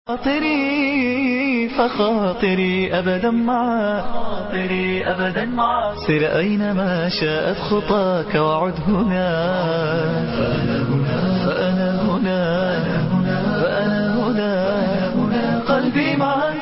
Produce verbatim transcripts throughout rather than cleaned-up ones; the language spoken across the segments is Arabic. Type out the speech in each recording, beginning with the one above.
خاطري فخاطري أبدا معك خاطري أبدا معك سر أينما شاءت خطاك وعد هنا فأنا هنا فأنا هنا فأنا هنا قلبي معك.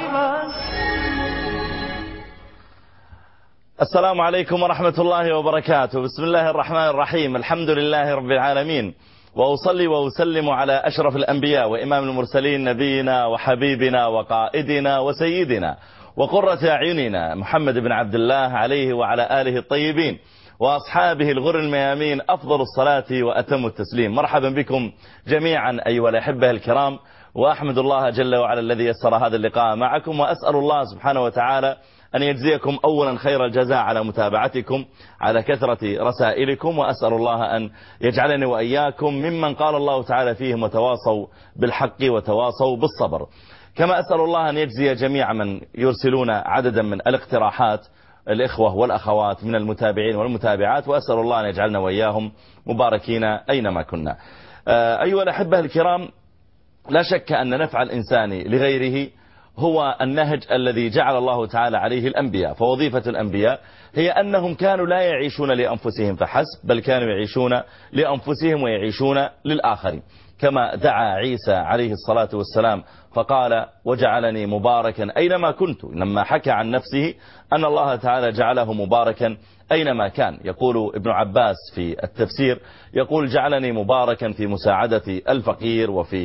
السلام عليكم ورحمة الله وبركاته. بسم الله الرحمن الرحيم. الحمد لله رب العالمين، وأصلي وأسلم على أشرف الأنبياء وإمام المرسلين نبينا وحبيبنا وقائدنا وسيدنا وقرة أعيننا محمد بن عبد الله عليه وعلى آله الطيبين وأصحابه الغر الميامين أفضل الصلاة وأتم التسليم. مرحبا بكم جميعا أيها الأحبة الكرام، وأحمد الله جل وعلا الذي يسر هذا اللقاء معكم، وأسأل الله سبحانه وتعالى أن يجزيكم أولا خير الجزاء على متابعتكم، على كثرة رسائلكم، وأسأل الله أن يجعلني وإياكم ممن قال الله تعالى فيهم وتواصوا بالحق وتواصوا بالصبر. كما أسأل الله أن يجزي جميع من يرسلون عددا من الاقتراحات، الإخوة والأخوات من المتابعين والمتابعات، وأسأل الله أن يجعلنا وإياهم مباركين أينما كنا. أيها الأحبة الكرام، لا شك أن نفع الإنسان لغيره هو النهج الذي جعل الله تعالى عليه الأنبياء. فوظيفة الأنبياء هي أنهم كانوا لا يعيشون لأنفسهم فحسب، بل كانوا يعيشون لأنفسهم ويعيشون للآخرين. كما دعا عيسى عليه الصلاة والسلام فقال: وجعلني مباركا أينما كنت، لما حكى عن نفسه أن الله تعالى جعله مباركا أينما كان. يقول ابن عباس في التفسير، يقول: جعلني مباركا في مساعدة الفقير، وفي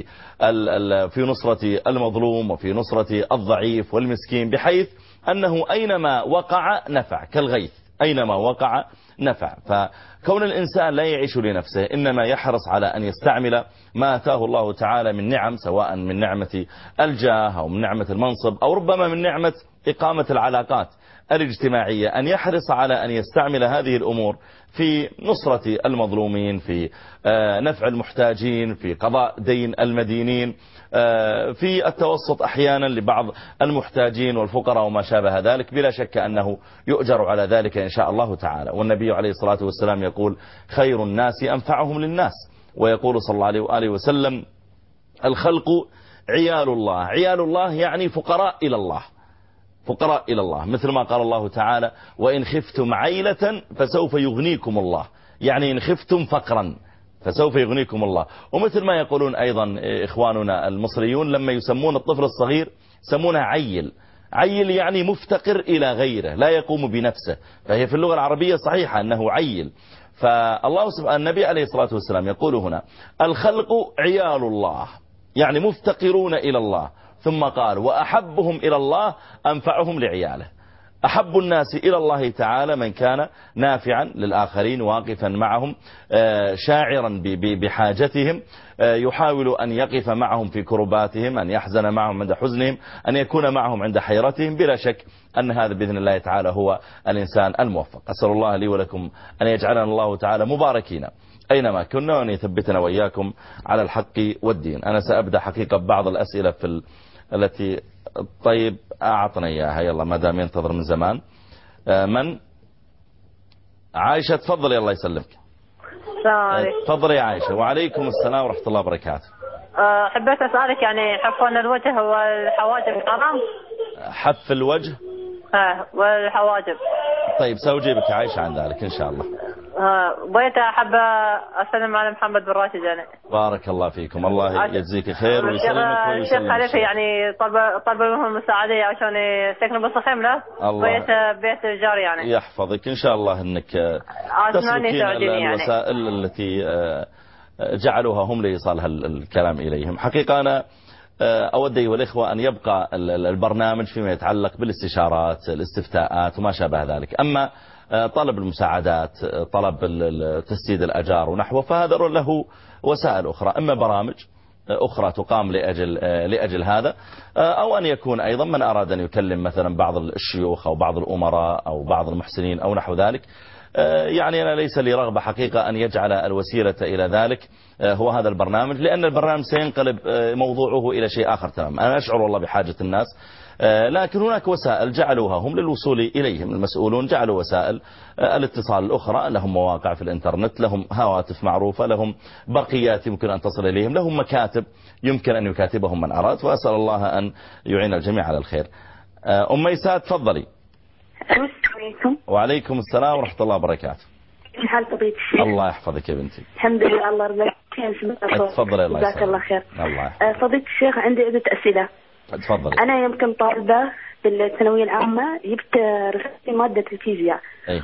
في نصرة المظلوم، وفي نصرة الضعيف والمسكين، بحيث أنه أينما وقع نفع، كالغيث أينما وقع نفع. فكون الإنسان لا يعيش لنفسه، إنما يحرص على أن يستعمل ما أتاه الله تعالى من نعم، سواء من نعمة الجاه أو من نعمة المنصب أو ربما من نعمة إقامة العلاقات الاجتماعية، أن يحرص على أن يستعمل هذه الأمور في نصرة المظلومين، في نفع المحتاجين، في قضاء دين المدينين، في التوسط أحيانا لبعض المحتاجين والفقراء وما شابه ذلك. بلا شك أنه يؤجر على ذلك إن شاء الله تعالى. والنبي عليه الصلاة والسلام يقول: خير الناس أنفعهم للناس. ويقول صلى الله عليه وآله وسلم: الخلق عيال الله. عيال الله يعني فقراء إلى الله، فقراء إلى الله، مثل ما قال الله تعالى: وإن خفتم عيلة فسوف يغنيكم الله، يعني إن خفتم فقرا فسوف يغنيكم الله. ومثل ما يقولون أيضا إخواننا المصريون لما يسمون الطفل الصغير يسمونه عيل. عيل يعني مفتقر إلى غيره، لا يقوم بنفسه، فهي في اللغة العربية صحيحة أنه عيل. فالله سبحانه النبي عليه الصلاة والسلام يقول هنا: الخلق عيال الله، يعني مفتقرون إلى الله. ثم قال: وأحبهم إلى الله أنفعهم لعياله. أحب الناس إلى الله تعالى من كان نافعا للآخرين، واقفا معهم، شاعرا بحاجتهم، يحاول أن يقف معهم في كرباتهم، أن يحزن معهم عند حزنهم، أن يكون معهم عند حيرتهم. بلا شك أن هذا بإذن الله تعالى هو الإنسان الموفق. أسأل الله لي ولكم أن يجعلنا الله تعالى مباركين أينما كنا، وأن يثبتنا وإياكم على الحق والدين. أنا سأبدأ حقيقة بعض الأسئلة في ال... التي طيب أعطنا إياها، يلا ما دام ينتظر من زمان. من عائشة؟ تفضل، يلا يسلمك. السلام عليكم. تفضل يا عائشة. وعليكم السلام ورحمة الله وبركاته. حبيت أسألك، يعني حفن الوجه والحواجب حرام؟ حف الوجه اه والحواجب. طيب سأجيبك يا عائشة عن ذلك إن شاء الله. بغيت أحب أسلم على محمد بن راشد يعني. بارك الله فيكم، الله يجزيك خير ويسلمك ويسلمك. الشيخ خليفة يعني طلب طلب منهم المساعدة عشان يسكنوا بالصخيم له، بيت بيت جاري يعني. يحفظك إن شاء الله أنك تسلكين الوسائل التي جعلوها هم لإيصال الكلام إليهم. حقيقة أنا أود أيها الإخوة أن يبقى البرنامج فيما يتعلق بالاستشارات، الاستفتاءات وما شابه ذلك. أما طلب المساعدات، طلب تسديد الأجار ونحوه، فهذا له وسائل أخرى، إما برامج أخرى تقام لأجل, لأجل هذا، أو أن يكون أيضا من أراد أن يكلم مثلا بعض الشيوخ أو بعض الأمراء أو بعض المحسنين أو نحو ذلك، يعني أنا ليس لي رغبة حقيقة أن يجعل الوسيلة إلى ذلك هو هذا البرنامج، لأن البرنامج سينقلب موضوعه إلى شيء آخر تماما. أنا أشعر والله بحاجة الناس، لكن هناك وسائل جعلوها هم للوصول إليهم. المسؤولون جعلوا وسائل الاتصال الأخرى، لهم مواقع في الإنترنت، لهم هواتف معروفة، لهم برقيات يمكن أن تصل إليهم، لهم مكاتب يمكن أن يكاتبهم من أراد، وأسأل الله أن يعين الجميع على الخير. أم ميساء تفضلي. السلام عليكم. وعليكم السلام ورحمة الله وبركاته. كيف حال فضيلة الشيخ؟ الله يحفظك يا بنتي. الحمد لله الله يرضى عليك. تفضلي. الله جزاك الله خير. الله. فضيلة الشيخ عندي عدة أسئلة. تفضلي. أنا يمكن طالبة بالثانوية العامة، جبت رسالة مادة الفيزياء. أي.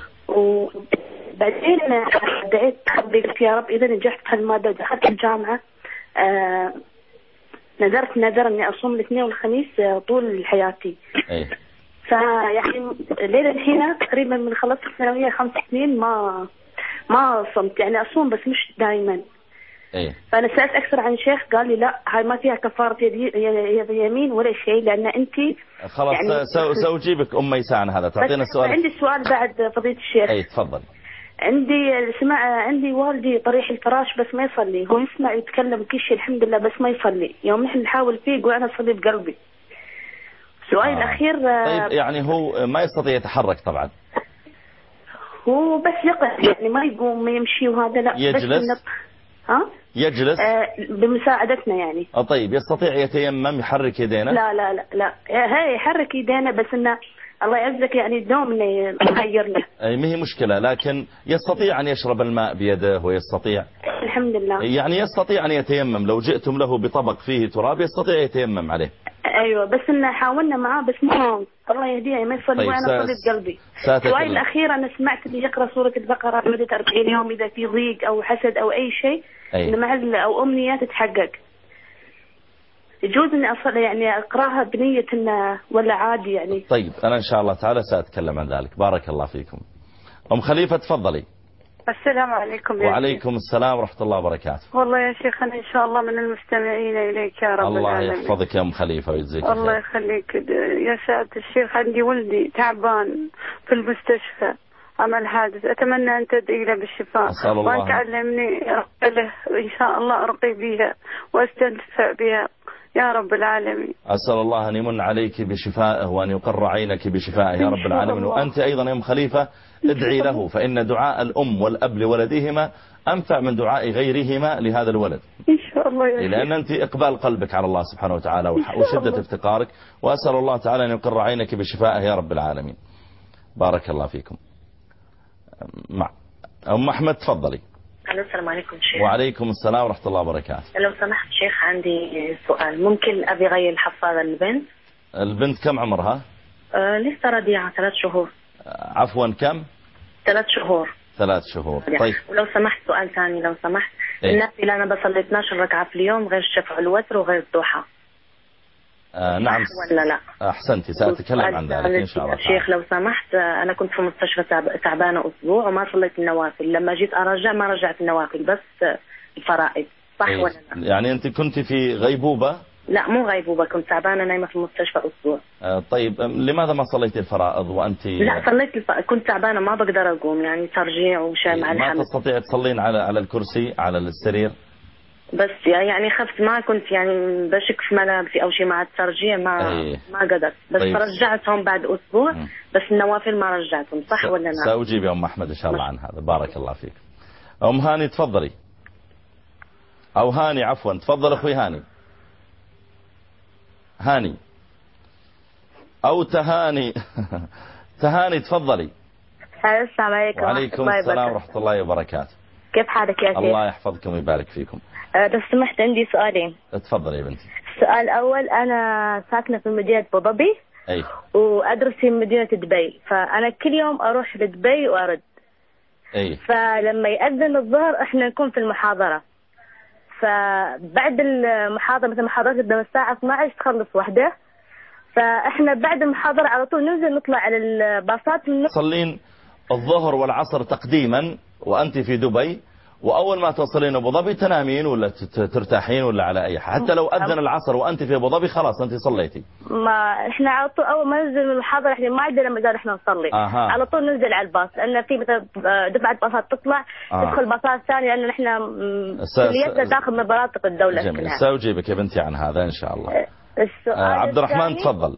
وبعدين دعيت ربي قلت يا رب إذا نجحت في هالمادة ودخلت الجامعة آه نذرت نذر إني أصوم الاثنين والخميس طول حياتي. أي. فيعني ليلة الحين تقريبا من خلصت الثانوية خمس سنين ما ما صمت، يعني أصوم بس مش دائما. إيه. فأنا سألت أكثر عن شيخ قال لي لا هاي ما فيها كفارة يد يمين ولا شيء، لأن أنت خلاص يعني سو سأجيبك أم ميساء عن هذا. تعطينا السؤال. عندي سؤال بعد فضيلة الشيخ. أي تفضل. عندي سمع عندي والدي طريح الفراش بس ما يصلي، هو يسمع يتكلم كل شيء الحمد لله بس ما يصلي، يوم نحن نحاول فيه يقول أنا أصلي بقلبي. السؤال آه. الأخير. طيب يعني هو ما يستطيع يتحرك طبعا. هو بس يقف يعني ما يقوم ما يمشي وهذا لا. يجلس. بس ها؟ يجلس. آه بمساعدتنا يعني. آه طيب يستطيع يتيمم يحرك يدينا؟ لا لا لا لا هاي يحرك يدينا بس إنه الله يعزك يعني الدوم إنه يغير له. أي ما هي مشكلة، لكن يستطيع أن يشرب الماء بيده ويستطيع. الحمد لله. يعني يستطيع أن يتيمم، لو جئتم له بطبق فيه تراب يستطيع يتيمم عليه. ايوه بس إن حاولنا معاه بس ما الله يهديه ما يصلي. طيب وانا صليت قلبي. السؤال الاخير انا سمعت اللي يقرا سوره البقره لمده أربعين يوم اذا في ضيق او حسد او اي شيء ان معزله او امنيه تتحقق. يجوز اني اصلي يعني اقراها بنيه انه ولا عادي يعني؟ طيب انا ان شاء الله تعالى ساتكلم عن ذلك. بارك الله فيكم. ام خليفه تفضلي. السلام عليكم. وعليكم السلام ورحمة الله وبركاته. والله يا شيخ أنا إن شاء الله من المستمعين إليك يا رب الله العالمين. الله يحفظك يا أم خليفة ويجزيك خير. الله يخليك يا سعادة الشيخ. عندي ولدي تعبان في المستشفى عمل حادث، أتمنى أن تدعي له بالشفاء وأن تعلمني له إن شاء الله أرقي بها وأستنفع بها يا رب العالمين. أسأل الله أن يمن عليك بشفائه وأن يقر عينك بشفائه يا رب العالمين. وأنت أيضا يا أم خليفة ادعي له، فإن دعاء الأم والأب لولدهما أنفع من دعاء غيرهما لهذا الولد إن شاء الله يا شيخ. لأن أنت إقبال قلبك على الله سبحانه وتعالى وشدة افتقارك، وأسأل الله تعالى أن يقر عينك بشفائه يا رب العالمين. بارك الله فيكم. مع أم أحمد تفضلي. السلام عليكم شيخ. وعليكم السلام ورحمة الله وبركاته. لو سمحت شيخ عندي سؤال، ممكن أبي غير الحفاظة للبنت؟ البنت كم عمرها؟ آه لسه رضيعة ثلاث شهور. آه عفوا كم؟ ثلاث شهور. ثلاث شهور. طيب ولو سمحت سؤال ثاني لو سمحت. إيه؟ النافلة أنا بصلي اثنتي عشرة ركعة في اليوم غير الشفع والوتر وغير الضحى. آه نعم ولا لا؟ أحسنتي سأتكلم عن ذلك إن شاء الله. شيخ لو سمحت أنا كنت في مستشفى تعبانة أسبوع وما صليت النوافل، لما جيت أرجع ما رجعت النوافل بس الفرائض، صح إيه؟ ولا لا؟ يعني أنت كنت في غيبوبة؟ لا مو غيبوبة، كنت تعبانة نايمة في المستشفى أسبوع. آه طيب لماذا ما صليتي الفرائض وأنت؟ لا صليت الف... كنت تعبانة ما بقدر أقوم يعني ترجيع وشيء مع الحمل. ما تستطيع تصلين على على الكرسي على السرير؟ بس يعني خفت ما كنت يعني بشك في ملابسي أو شيء مع الترجيع ما أيه. ما قدرت بس طيب. فرجعتهم بعد أسبوع م. بس النوافل ما رجعتهم، صح س... ولا لا؟ سأجيب يا أم أحمد إن شاء الله عن هذا. بارك الله فيك. أم هاني تفضلي. أو هاني عفوا تفضل أخوي هاني. هاني أو تهاني تهاني تفضلي. السلام عليكم. وعليكم السلام ورحمة الله وبركاته. كيف حالك يا شيخ؟ الله يحفظكم ويبارك فيكم. لو سمحت عندي سؤالين. تفضلي يا بنتي. السؤال الأول أنا ساكنة في مدينة أبو ظبي. أي. وأدرس في مدينة دبي، فأنا كل يوم أروح لدبي وأرد. أي. فلما يأذن الظهر إحنا نكون في المحاضرة، فبعد المحاضرة مثل محاضرة تبدأ الساعة اثنتي عشرة تخلص واحدة، فإحنا بعد المحاضرة على طول ننزل نطلع على الباصات. تصلين الظهر والعصر تقديما وأنت في دبي، وأول ما توصلين أبو ظبي تنامين ولا ترتاحين ولا على أي حال، حتى لو أذن العصر وأنت في أبو ظبي خلاص أنت صليتي. ما إحنا على طول أول ما ننزل من المحاضرة إحنا ما عندنا مجال إحنا نصلي. آه. على طول ننزل على الباص، لأن في مثلا دفعة باصات تطلع آه. تدخل باصات ثانية، لأن إحنا كليتنا داخل من مناطق الدولة. جميل. سأجيبك يا بنتي عن هذا إن شاء الله. السؤال آه عبد الرحمن تفضل.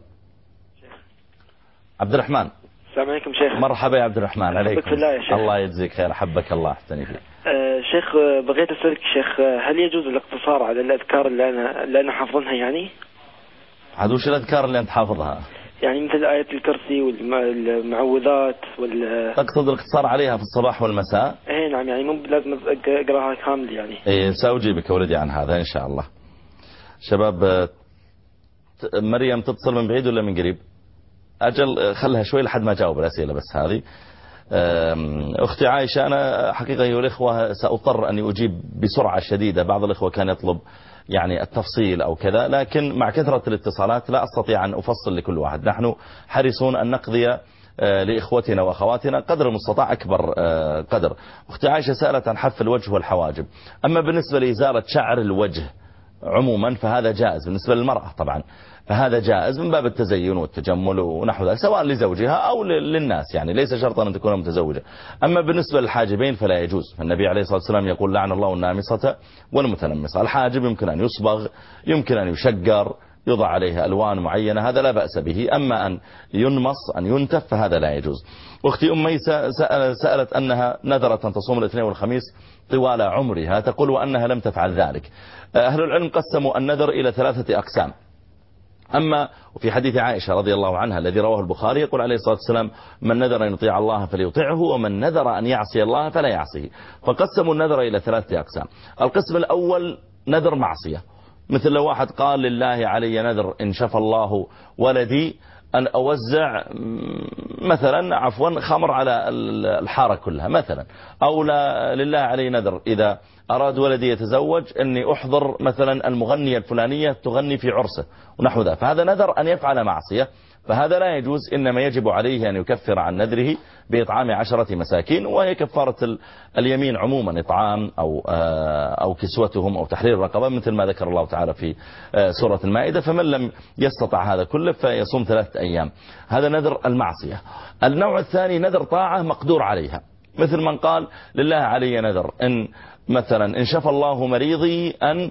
عبد الرحمن. السلام عليكم شيخ. مرحبا يا عبد الرحمن. عليكم الله يا شيخ. الله يجزيك خير، حبك الله احسن فيك. آه شيخ بغيت أسألك شيخ، هل يجوز الاقتصار على الأذكار اللي أنا اللي أنا حافظها يعني؟ عاد وش الأذكار اللي أنت حافظها؟ يعني مثل آية الكرسي والمعوذات وال تقصد الاقتصار عليها في الصباح والمساء؟ ايه نعم، يعني مو لازم أقراها كامل يعني. ايه سأجيبك ولدي عن هذا إن شاء الله. شباب مريم تتصل من بعيد ولا من قريب؟ أجل خلها شوي لحد ما جاوب الأسئلة بس هذه. أختي عائشة، أنا حقيقة أيها الإخوة سأضطر أن أجيب بسرعة شديدة. بعض الإخوة كان يطلب يعني التفصيل أو كذا، لكن مع كثرة الاتصالات لا أستطيع أن أفصل لكل واحد. نحن حريصون أن نقضي لإخوتنا وأخواتنا قدر المستطاع أكبر قدر. أختي عائشة سألت عن حف الوجه والحواجب. أما بالنسبة لإزالة شعر الوجه عموما فهذا جائز بالنسبة للمرأة طبعا، فهذا جائز من باب التزين والتجمل ونحو ذلك، سواء لزوجها أو للناس، يعني ليس شرطا أن تكون متزوجة. أما بالنسبة للحاجبين فلا يجوز. النبي عليه الصلاة والسلام يقول لعن الله النامصة والمتنمصة. الحاجب يمكن أن يصبغ، يمكن أن يشقر، يضع عليه ألوان معينة، هذا لا بأس به. أما أن ينمص أن ينتف فهذا لا يجوز. أختي أمي سألت أنها نذرت أن تصوم الاثنين والخميس طوال عمرها، تقول وأنها لم تفعل ذلك. أهل العلم قسموا النذر إلى ثلاثة أقسام. أما وفي حديث عائشة رضي الله عنها الذي رواه البخاري يقول عليه الصلاة والسلام من نذر أن يطيع الله فليطيعه ومن نذر أن يعصي الله فلا يعصيه. فقسموا النذر إلى ثلاثة أقسام. القسم الأول نذر معصية، مثل لو واحد قال لله علي نذر إن شفى الله ولدي أن أوزع مثلا عفوا خمر على الحارة كلها مثلا، أو لا لله علي نذر إذا أراد ولدي يتزوج أني أحضر مثلا المغنية الفلانية تغني في عرسه ونحو ذا، فهذا نذر أن يفعل معصية، فهذا لا يجوز. إنما يجب عليه أن يكفر عن نذره بإطعام عشرة مساكين، وهي كفارة اليمين عموما إطعام أو أو كسوتهم أو تحرير رقبة مثل ما ذكر الله تعالى في سورة المائدة. فمن لم يستطع هذا كله فيصوم ثلاثة أيام. هذا نذر المعصية. النوع الثاني نذر طاعة مقدور عليها، مثل من قال لله علي نذر إن مثلا إن شفى الله مريضي أن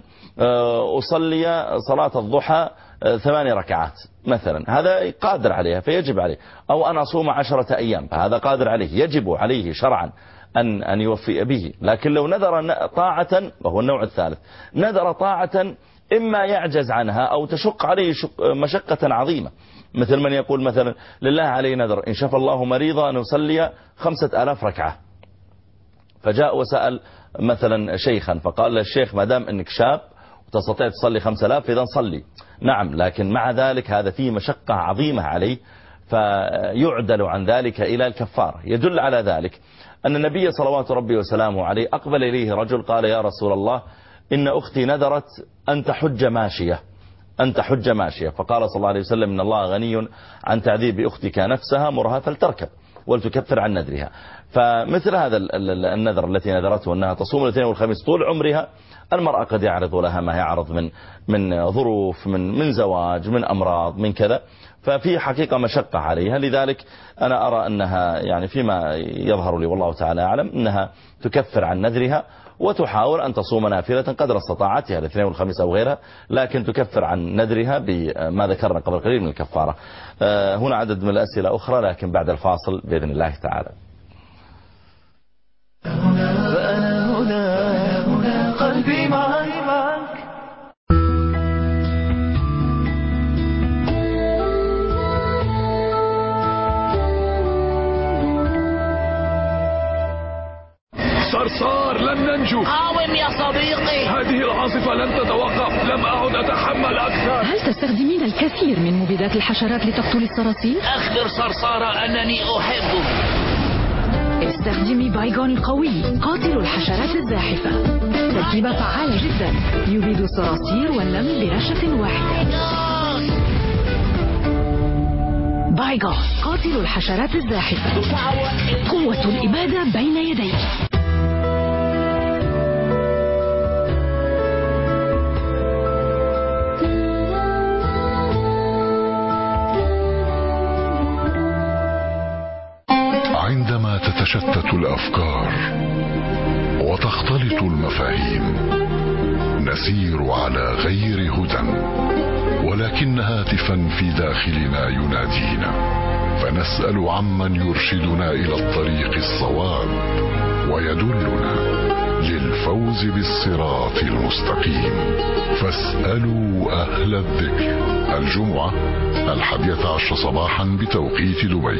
أصلي صلاة الضحى ثماني ركعات مثلا، هذا قادر عليها فيجب عليه. أو أن أصوم عشرة أيام فهذا قادر عليه، يجب عليه شرعا أن أن يوفي به. لكن لو نذر طاعة، وهو النوع الثالث، نذر طاعة إما يعجز عنها أو تشق عليه مشقة عظيمة، مثل من يقول مثلا لله علي نذر إن شفى الله مريضا أن أصلي خمسة آلاف ركعة، فجاء وسأل مثلا شيخا فقال للشيخ ما دام أنك شاب وتستطيع تصلي خمسة آلاف إذا صلي. نعم، لكن مع ذلك هذا فيه مشقة عظيمة عليه فيعدل عن ذلك إلى الكفار. يدل على ذلك أن النبي صلوات ربي وسلامه عليه أقبل إليه رجل قال يا رسول الله إن أختي نذرت أن تحج ماشية أن تحج ماشية فقال صلى الله عليه وسلم إن الله غني عن تعذيب أختك نفسها مرها فلتركب ولتكفر عن نذرها. فمثل هذا النذر التي نذرته أنها تصوم الاثنين والخميس طول عمرها، المرأة قد يعرض لها ما يعرض من من ظروف، من من زواج، من أمراض، من كذا، ففي حقيقة مشقة عليها. لذلك أنا أرى أنها يعني فيما يظهر لي والله تعالى أعلم أنها تكفر عن نذرها وتحاول أن تصوم نافلة قدر استطاعتها الاثنين والخميس أو غيرها، لكن تكفر عن نذرها بما ذكرنا قبل قليل من الكفارة. هنا عدد من الأسئلة أخرى لكن بعد الفاصل بإذن الله تعالى. فأنا هنا هنا قلبي معك صرصار لن ننجو. قاوم يا صديقي، هذه العاصفة لن تتوقف، لم أعد أتحمل أكثر. هل تستخدمين الكثير من مبيدات الحشرات لتقتل الصراصير؟ أخبر صرصارة أنني أحبه. استخدمي بايغون القوي قاتل الحشرات الزاحفة، تركيبة فعالة جدا يبيد الصراصير والنمل برشة واحدة. بايغون قاتل الحشرات الزاحفة، قوة الإبادة بين يديك. تتشتت الأفكار وتختلط المفاهيم، نسير على غير هدى، ولكن هاتفا في داخلنا ينادينا، فنسأل عمن يرشدنا إلى الطريق الصواب ويدلنا للفوز بالصراط المستقيم. فاسألوا أهل الذكر. الجمعة الحادية عشر صباحا بتوقيت دبي.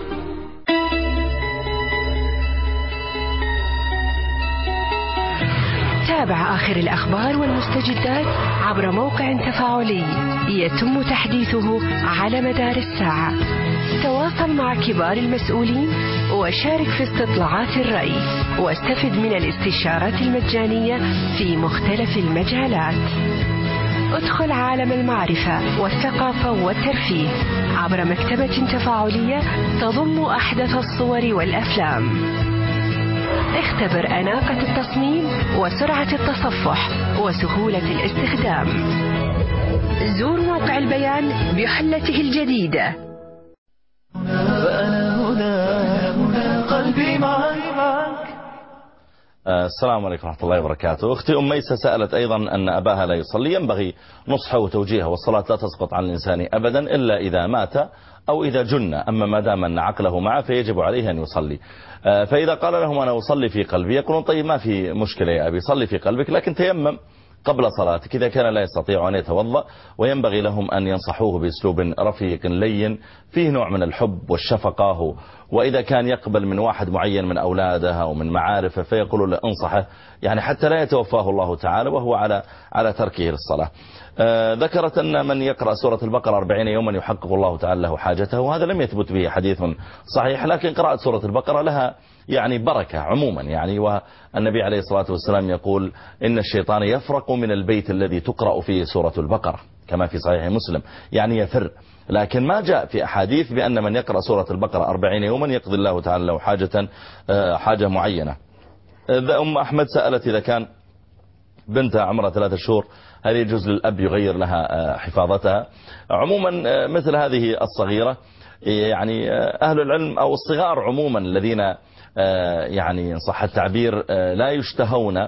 تابع آخر الأخبار والمستجدات عبر موقع تفاعلي يتم تحديثه على مدار الساعة. تواصل مع كبار المسؤولين وشارك في استطلاعات الرأي واستفد من الاستشارات المجانية في مختلف المجالات. ادخل عالم المعرفة والثقافة والترفيه عبر مكتبة تفاعلية تضم أحدث الصور والأفلام. اختبر أناقة التصميم وسرعة التصفح وسهولة الاستخدام. زور موقع البيان بحلته الجديدة. فأنا هنا قلبي معك. السلام عليكم ورحمة الله وبركاته. أختي أم ميسة سألت أيضا أن أباها لا يصلي، ينبغي نصحه وتوجيهه، والصلاة لا تسقط عن الإنسان أبدا إلا إذا مات أو إذا جن، أما ما دام أن عقله معه فيجب عليه أن يصلي. فإذا قال لهم أنا أصلي في قلبي يقولون طيب ما في مشكلة يا أبي، صلي في قلبك لكن تيمم قبل صلاتك إذا كان لا يستطيع أن يتوضأ. وينبغي لهم أن ينصحوه بأسلوب رفيق لين فيه نوع من الحب والشفقة، وإذا كان يقبل من واحد معين من أولادها أو من معارفه فيقولوا له انصحه، يعني حتى لا يتوفاه الله تعالى وهو على على تركه للصلاة. آه ذكرت أن من يقرأ سورة البقرة أربعين يوما يحقق الله تعالى له حاجته، وهذا لم يثبت به حديث صحيح، لكن قراءة سورة البقرة لها يعني بركة عموما يعني. والنبي عليه الصلاة والسلام يقول إن الشيطان يفرق من البيت الذي تقرأ فيه سورة البقرة كما في صحيح مسلم، يعني يفر. لكن ما جاء في أحاديث بأن من يقرأ سورة البقرة أربعين يوما يقضي الله تعالى له حاجة حاجة معينة. أم أحمد سألت إذا كان بنتها عمرها ثلاثة شهور هل يجوز للأب يغير لها حفاظتها؟ عموما مثل هذه الصغيرة يعني أهل العلم أو الصغار عموما الذين يعني إن صح التعبير لا يشتهون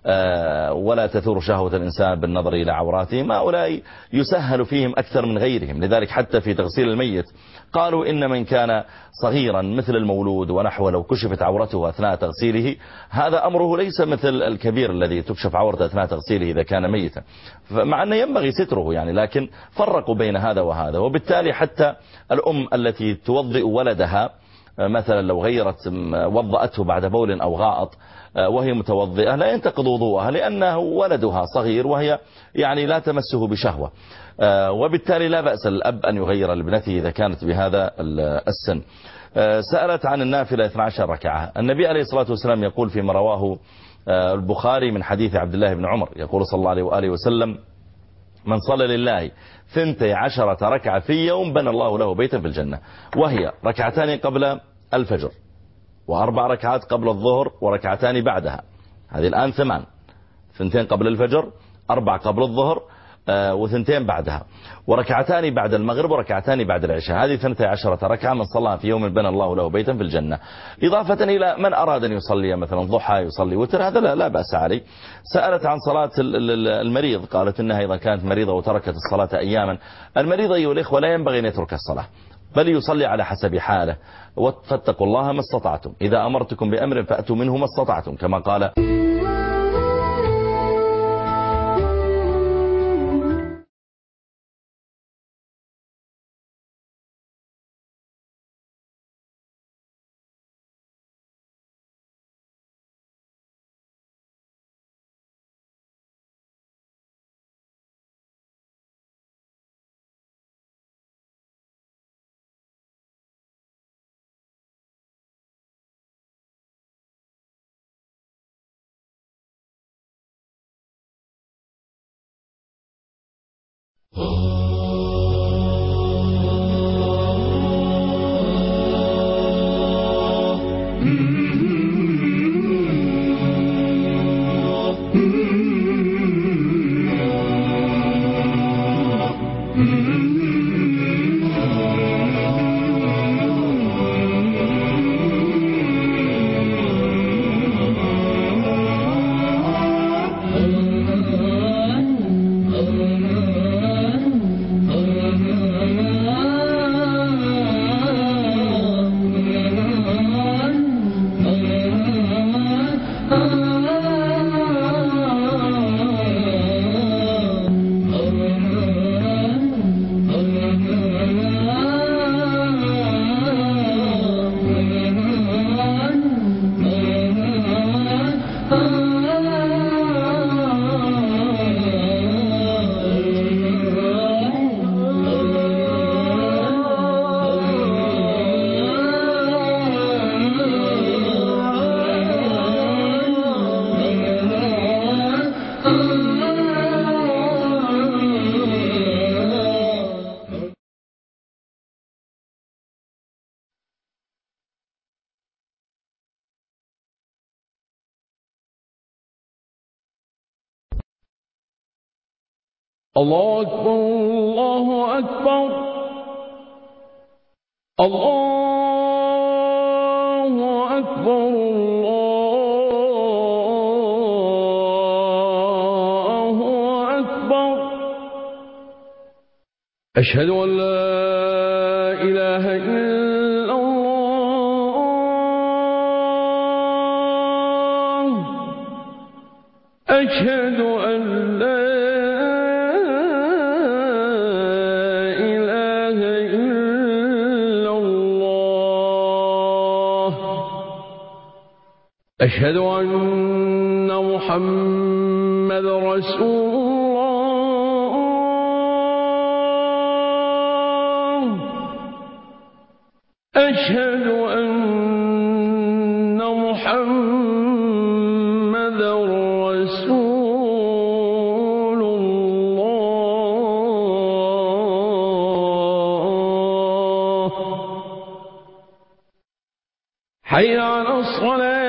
ولا تثور شهوة الإنسان بالنظر إلى عوراتهم، هؤلاء يسهل فيهم أكثر من غيرهم. لذلك حتى في تغسيل الميت قالوا إن من كان صغيرا مثل المولود ونحوه لو كشفت عورته أثناء تغسيله هذا أمره ليس مثل الكبير الذي تكشف عورته أثناء تغسيله إذا كان ميتا، مع أنه ينبغي ستره يعني، لكن فرقوا بين هذا وهذا. وبالتالي حتى الأم التي توضئ ولدها مثلا لو غيرت وضأته بعد بول أو غائط وهي متوضئة لا ينتقض وضوءها لأنه ولدها صغير وهي يعني لا تمسه بشهوة، وبالتالي لا بأس الأب أن يغير لابنته إذا كانت بهذا السن. سألت عن النافلة اثنتي عشرة ركعة. النبي عليه الصلاة والسلام يقول فيما رواه البخاري من حديث عبد الله بن عمر يقول صلى الله عليه وآله وسلم من صلى لله ثنتي عشرة ركعة في يوم بنى الله له بيتا في الجنة، وهي ركعتان قبل الفجر وأربع ركعات قبل الظهر وركعتان بعدها، هذه الآن ثمان، ثنتين قبل الفجر، أربع قبل الظهر وثنتين بعدها، وركعتان بعد المغرب وركعتان بعد العشاء، هذه ثنتي عشرة ركعة من صلاها في يوم بنى الله له بيتا في الجنة. إضافة إلى من أراد أن يصلي مثلا ضحى يصلي وتر هذا لا, لا بأس عليه. سألت عن صلاة المريض، قالت إنها إذا كانت مريضة وتركت الصلاة أياما. المريض أيها الإخوة لا ينبغي أن يترك الصلاة بل يصلي على حسب حاله، فاتقوا الله ما استطعتم، إذا أمرتكم بأمر فأتوا منه ما استطعتم كما قال الله أكبر الله أكبر الله أكبر الله أكبر أشهد أن لا إله إلا الله أشهد أن لا أشهد أن محمد رسول الله أشهد أن محمد رسول الله حي على الصلاة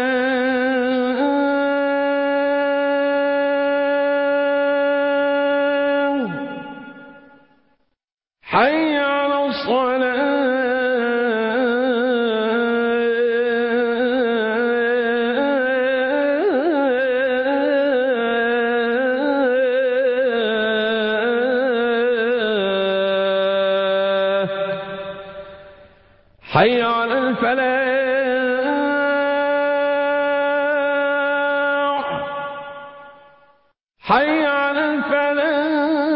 حي على الصلاة حي على الفلاح حي على الفلاح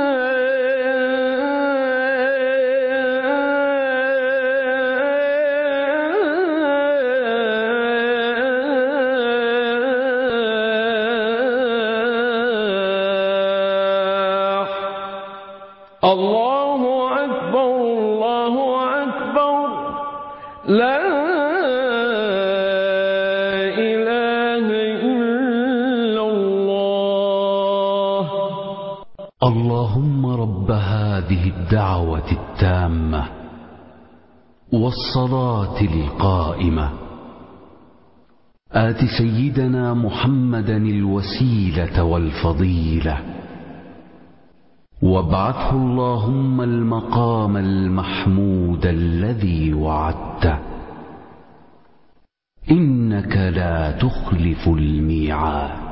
الله أكبر الله أكبر لا إله إلا الله. اللهم رب هذه الدعوة التامة والصلاة القائمة آت سيدنا محمدا الوسيلة والفضيلة وابعثه اللهم المقام المحمود الذي وعدته إنك لا تخلف الميعاد.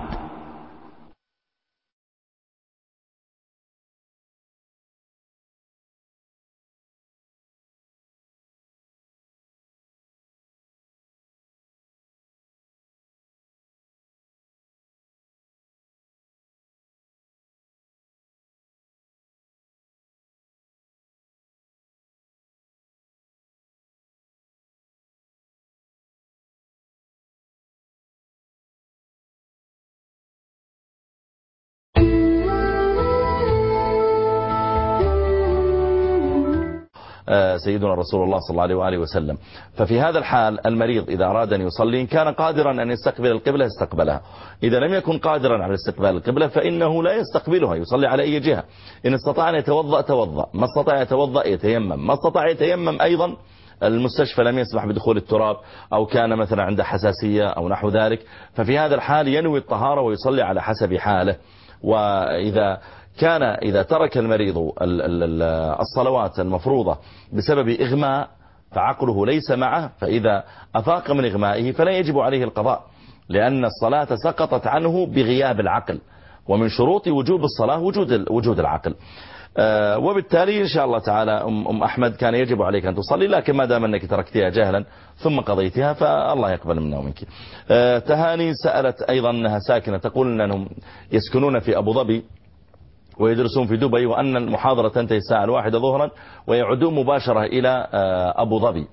سيدنا رسول الله صلى الله عليه وآله وسلم. ففي هذا الحال المريض إذا أراد أن يصلي إن كان قادرا أن يستقبل القبلة استقبلها، إذا لم يكن قادرا على استقبال القبلة فإنه لا يستقبلها، يصلي على أي جهة. إن استطاع أن يتوضأ توضأ، ما استطاع يتوضأ يتيمم، ما استطاع يتيمم أيضا المستشفى لم يسمح بدخول التراب أو كان مثلا عنده حساسية أو نحو ذلك، ففي هذا الحال ينوي الطهارة ويصلي على حسب حاله. وإذا كان إذا ترك المريض الصلوات المفروضة بسبب إغماء فعقله ليس معه، فإذا أفاق من إغمائه فلا يجب عليه القضاء، لأن الصلاة سقطت عنه بغياب العقل، ومن شروط وجوب الصلاة وجود وجود العقل. وبالتالي إن شاء الله تعالى أم أحمد كان يجب عليك أن تصلي، لكن ما دام أنك تركتها جهلا ثم قضيتها فالله يقبل منا ومنك. تهاني سألت أيضا أنها ساكنة، تقول أنهم يسكنون في أبو ظبي ويدرسون في دبي، وأن المحاضرة تنتهي الساعة الواحدة ظهرا ويعودون مباشرة إلى أبو ظبي،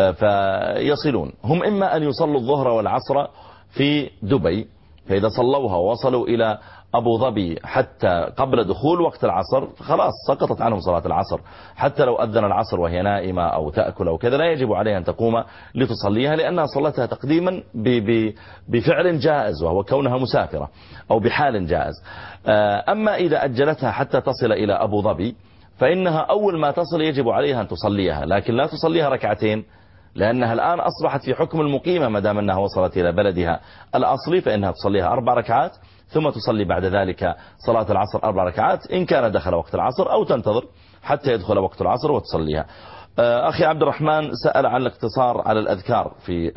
فيصلون هم إما أن يصلوا الظهر والعصر في دبي، فإذا صلوها ووصلوا إلى أبو ظبي حتى قبل دخول وقت العصر خلاص سقطت عنهم صلاة العصر، حتى لو أذن العصر وهي نائمة أو تأكل أو كذا لا يجب عليها أن تقوم لتصليها، لأنها صلتها تقديما بفعل جائز وهو كونها مسافرة أو بحال جائز. أما إذا أجلتها حتى تصل إلى أبو ظبي فإنها أول ما تصل يجب عليها أن تصليها، لكن لا تصليها ركعتين، لأنها الآن أصبحت في حكم المقيمة ما دام أنها وصلت إلى بلدها الأصلي، فإنها تصليها أربع ركعات ثم تصلي بعد ذلك صلاة العصر أربع ركعات إن كان دخل وقت العصر، أو تنتظر حتى يدخل وقت العصر وتصليها. أخي عبد الرحمن سأل عن الاقتصار على الأذكار في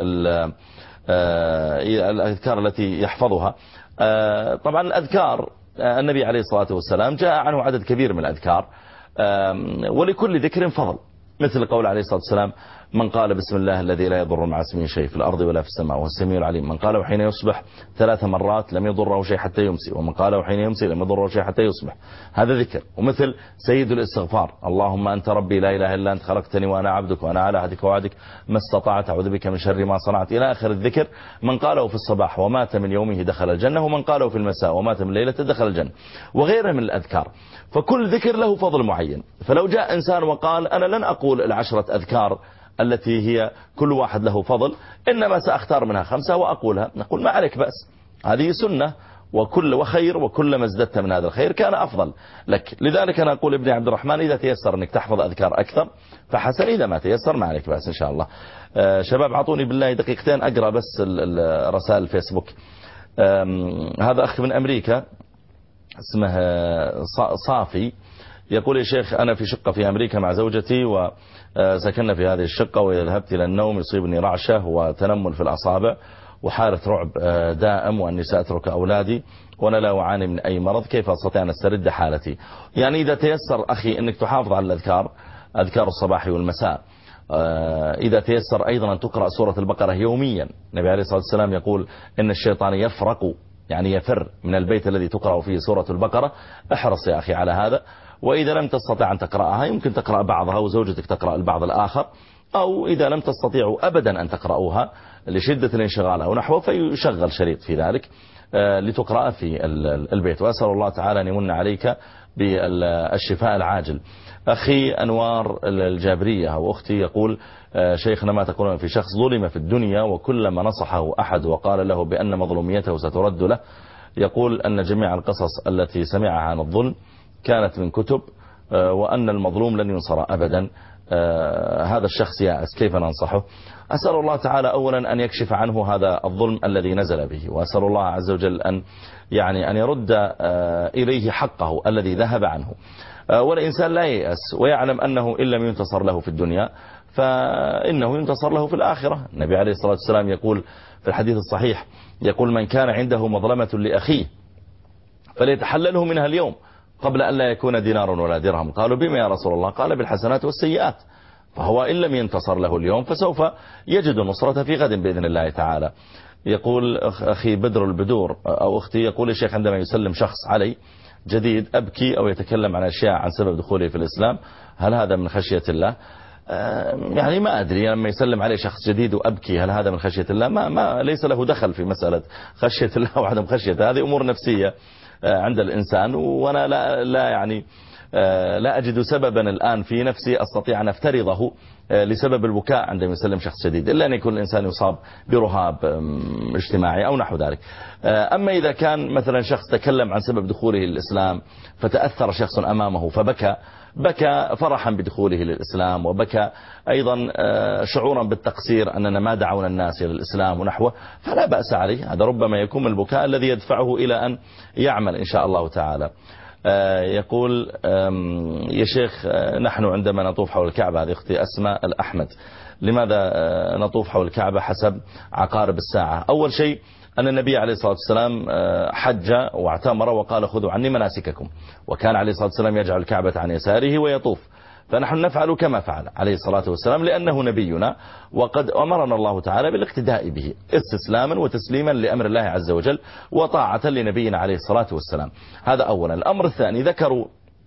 الأذكار التي يحفظها. طبعا الأذكار النبي عليه الصلاة والسلام جاء عنه عدد كبير من الأذكار، ولكل ذكر فضل، مثل قول عليه الصلاة والسلام: من قال بسم الله الذي لا يضر مع اسمه شيء في الأرض ولا في السماء وهو السميع العليم، من قاله حين يصبح ثلاث مرات لم يضره شيء حتى يمسي، ومن قاله حين يمسي لم يضره شيء حتى يصبح. هذا ذكر. ومثل سيد الاستغفار: اللهم أنت ربي لا إله إلا أنت خلقتني وأنا عبدك وأنا على عهدك ووعدك ما استطعت أعوذ بك من شر ما صنعت، إلى آخر الذكر. من قاله في الصباح ومات من يومه دخل الجنة، ومن قاله في المساء ومات من ليلة دخل الجنة، وغيره من الأذكار. فكل ذكر له فضل معين. فلو جاء إنسان وقال: أنا لن أقول العشرة أذكار التي هي كل واحد له فضل، إنما سأختار منها خمسة وأقولها، نقول: ما عليك بأس، هذه سنة وكل وخير، وكلما ازددت من هذا الخير كان أفضل لك. لذلك أنا أقول ابني عبد الرحمن: إذا تيسر أنك تحفظ أذكار أكثر فحسن، إذا ما تيسر ما عليك بأس إن شاء الله. آه شباب عطوني بالله دقيقتين أقرأ بس رسائل الفيسبوك. هذا أخ من أمريكا اسمه صافي، يقول: يا شيخ أنا في شقة في أمريكا مع زوجتي وسكننا في هذه الشقة، وإذا ذهبت إلى النوم يصيبني رعشة وتنمل في الأصابع وحالة رعب دائم، وأني سأترك أولادي وأنا لا أعاني من أي مرض، كيف أستطيع أن أسترد حالتي؟ يعني إذا تيسر أخي أنك تحافظ على الأذكار، أذكار الصباح والمساء. إذا تيسر أيضا أن تقرأ سورة البقرة يوميا. النبي عليه الصلاة والسلام يقول: إن الشيطان يفرق، يعني يفر من البيت الذي تقرأ فيه سورة البقرة. احرص يا أخي على هذا. وإذا لم تستطع أن تقرأها يمكن تقرأ بعضها وزوجتك تقرأ البعض الآخر، أو إذا لم تستطيعوا أبدا أن تقرأوها لشدة الانشغال أو نحوه فيشغل شريط في ذلك لتقرأ في البيت. وأسأل الله تعالى أن يمن عليك بالشفاء العاجل. أخي أنوار الجابرية أو أختي يقول: شيخنا ما تقولون في شخص ظلم في الدنيا وكلما نصحه أحد وقال له بأن مظلوميته سترد له، يقول أن جميع القصص التي سمعها عن الظلم كانت من كتب، وأن المظلوم لن ينصر أبدا. هذا الشخص يائس، كيف ننصحه؟ أسأل الله تعالى أولا أن يكشف عنه هذا الظلم الذي نزل به، وأسأل الله عز وجل أن يعني أن يرد إليه حقه الذي ذهب عنه. والإنسان لا ييأس ويعلم أنه إن لم ينتصر له في الدنيا فإنه ينتصر له في الآخرة. النبي عليه الصلاة والسلام يقول في الحديث الصحيح، يقول: من كان عنده مظلمة لأخيه فليتحلله منها اليوم قبل أن لا يكون دينار ولا درهم. قالوا: بما يا رسول الله؟ قال: بالحسنات والسيئات. فهو إن لم ينتصر له اليوم فسوف يجد النصرة في غد بإذن الله تعالى. يقول أخي بدر البدور أو أختي، يقول: الشيخ عندما يسلم شخص علي جديد أبكي أو يتكلم عن أشياء عن سبب دخوله في الإسلام، هل هذا من خشية الله؟ يعني ما أدري، لما يسلم عليه شخص جديد وأبكي هل هذا من خشية الله؟ ما, ما ليس له دخل في مسألة خشية الله وعدم خشيته، هذه أمور نفسية عند الإنسان، وأنا لا, لا يعني لا أجد سببا الآن في نفسي أستطيع أن أفترضه لسبب البكاء عندما يسلم شخص جديد، إلا أن يكون الإنسان يصاب برهاب اجتماعي أو نحو ذلك. أما إذا كان مثلا شخص تكلم عن سبب دخوله للإسلام فتأثر شخص أمامه فبكى، بكى فرحا بدخوله للإسلام، وبكى أيضا شعورا بالتقصير أننا ما دعونا الناس إلى الإسلام ونحوه، فلا بأس عليه. هذا ربما يكون البكاء الذي يدفعه إلى أن يعمل إن شاء الله تعالى. يقول: يا شيخ نحن عندما نطوف حول الكعبة، هذه أختي أسماء الأحمد، لماذا نطوف حول الكعبة حسب عقارب الساعة؟ أول شيء أن النبي عليه الصلاة والسلام حج واعتمر وقال: خذوا عني مناسككم، وكان عليه الصلاة والسلام يجعل الكعبة عن يساره ويطوف، فنحن نفعل كما فعل عليه الصلاة والسلام لأنه نبينا، وقد أمرنا الله تعالى بالاقتداء به استسلاما وتسليما لأمر الله عز وجل وطاعة لنبينا عليه الصلاة والسلام. هذا أولا. الأمر الثاني، ذكروا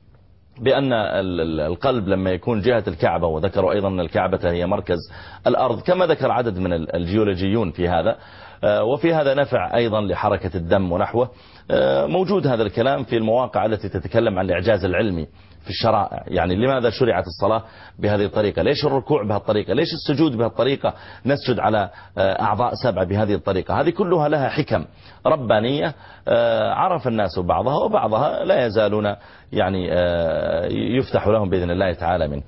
بأن القلب لما يكون جهة الكعبة، وذكروا أيضا أن الكعبة هي مركز الأرض كما ذكر عدد من الجيولوجيون في هذا، وفي هذا نفع أيضا لحركة الدم ونحوه. موجود هذا الكلام في المواقع التي تتكلم عن الإعجاز العلمي في الشرائع، يعني لماذا شرعت الصلاة بهذه الطريقة؟ ليش الركوع بهالطريقة؟ ليش السجود بهالطريقة؟ نسجد على أعضاء سبعة بهذه الطريقة؟ هذه كلها لها حكم ربانية عرف الناس بعضها، وبعضها لا يزالون يعني يفتح لهم بإذن الله تعالى منه.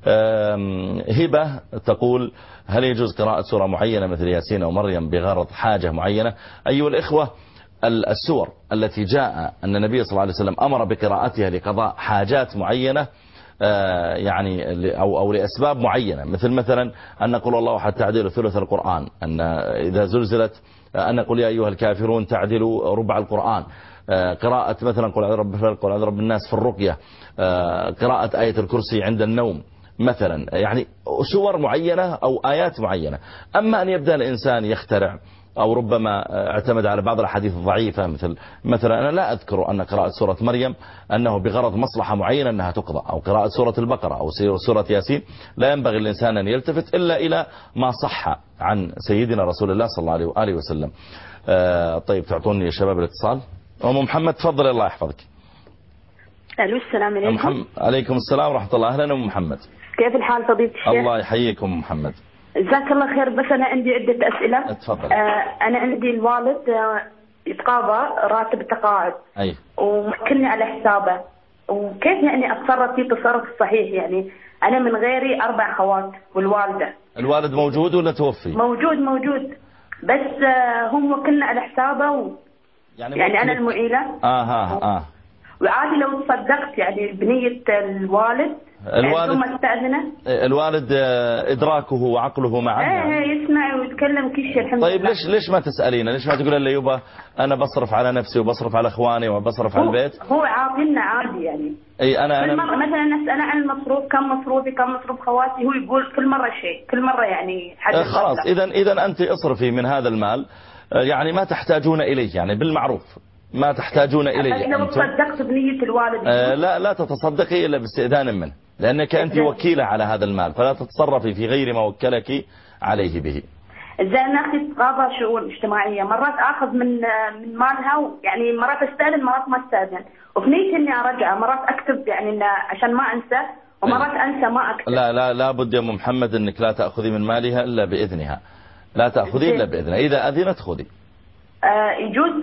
هبة تقول: هل يجوز قراءة سورة معينة مثل ياسين أو مريم بغرض حاجة معينة؟ أيها الإخوة، السور التي جاء أن النبي صلى الله عليه وسلم أمر بقراءتها لقضاء حاجات معينة يعني أو أو لأسباب معينة، مثل مثلا أن نقول الله أحد تعديل ثلث القرآن، أن إذا زلزلت أن نقول يا أيها الكافرون تعدلوا ربع القرآن، قراءة مثلا قل أعوذ برب الفلق قل أعوذ برب الناس في الرقية، قراءة آية الكرسي عند النوم مثلا، يعني سور معينة أو آيات معينة. أما أن يبدأ الإنسان يخترع أو ربما اعتمد على بعض الأحاديث الضعيفة، مثل مثلا أنا لا أذكر أن قراءة سورة مريم أنه بغرض مصلحة معينة أنها تقضى، أو قراءة سورة البقرة أو سورة ياسين، لا ينبغي الإنسان أن يلتفت إلا إلى ما صح عن سيدنا رسول الله صلى الله عليه وسلم. آه طيب تعطوني يا شباب الاتصال. أم محمد تفضل الله يحفظك. ألو السلام عليكم. محمد عليكم السلام ورحمة الله. أهلا أم محمد. كيف الحال فضيلة الشيخ؟ الله يحييكم محمد. جزاك الله خير. بس أنا عندي عدة أسئلة. اتفضل. آه أنا عندي الوالد آه يتقاضى راتب التقاعد. أي. ومكلني على حسابه، وكيف يعني أتصرف فيه تصرف صحيح؟ يعني أنا من غيري أربع خوات والوالدة. الوالد موجود ولا توفي؟ موجود موجود، بس آه هم وكلنا على حسابه و... يعني, يعني أنا المعيلة. آه آه آه. وعادي لو تصدقت يعني بنية الوالد الوالد ثم استأذنه. الوالد إدراكه وعقله معنا. ايه يسمع ويتكلم كل شيء الحمد طيب لله. ليش ليش ما تسألينه؟ ليش ما تقول له يبا أنا بصرف على نفسي وبصرف على إخواني وبصرف على البيت؟ هو عاطلنا عادي يعني. اي انا كل انا مرة مثلا نسأله عن المصروف، كم مصروفي كم مصروف خواتي، هو يقول كل مرة شيء، كل مرة يعني حد. خلاص اذا اذا انت اصرفي من هذا المال، يعني ما تحتاجون اليه، يعني بالمعروف ما تحتاجون اليه. لو تصدقت بنية الوالد آه لا لا تتصدقي الا باستئذان منه، لانك انت وكيلة على هذا المال، فلا تتصرفي في غير ما وكلك عليه به. زي انا اختي تقاضى شؤون اجتماعيه، مرات اخذ من من مالها، يعني مرات استاذن مرات ما استاذن، وفي نيتي اني ارجعه، مرات اكتب يعني عشان ما انسى، ومرات انسى ما اكتب. لا لا لا بد يا ام محمد انك لا تاخذي من مالها الا باذنها، لا تاخذي الا باذنها، اذا اذنت خذي. آه يجوز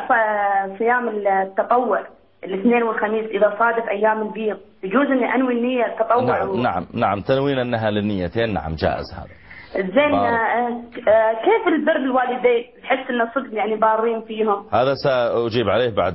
صيام التطوع الاثنين والخميس اذا صادف ايام البيض، يجوز اني انوي النيه التطوع؟ نعم و... نعم نعم تنوين انها للنيتين، نعم جائز هذا. زين. آه كيف البر الوالدين؟ تحس انه صدق يعني بارين فيهم؟ هذا ساجيب عليه بعد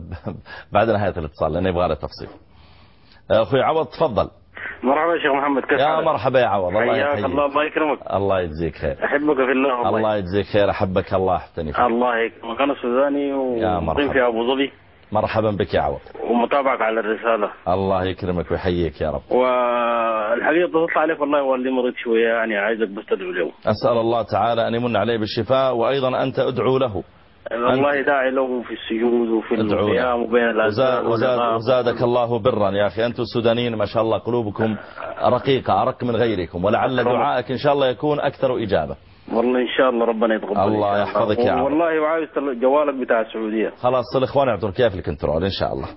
بعد نهايه الاتصال، لانه يبغى له تفصيل. اخوي عوض تفضل. مرحبا يا شيخ محمد، كيف يا مرحبا يا عوض، الله يحييك. الله الله يكرمك. الله يجزيك خير. احبك في الله والله. الله يجزيك خير، احبك الله احتني فيك. الله يكرمك. انا سوداني ومقيم في ابو ظبي. مرحبا بك يا عوض. ومتابعك على الرسالة. الله يكرمك ويحييك يا رب. والحقيقة اتصلت عليك والله والدي مريض شوية، يعني عايزك بس تدعو له. أسأل الله تعالى أن يمن عليه بالشفاء، وأيضا أنت أدعو له. والله داعي له في السجود وفي القيام وبين الأذان. وزاد وزادك الله برا يا أخي، أنتم السودانيين ما شاء الله قلوبكم رقيقة أرق من غيركم، ولعل دعائك إن شاء الله يكون أكثر إجابة. والله إن شاء الله ربنا يتقبل. الله يحفظك يا عم. والله وعايز جوالك بتاع السعودية. خلاص الإخوان يعطونك كيف الكنترول إن شاء الله.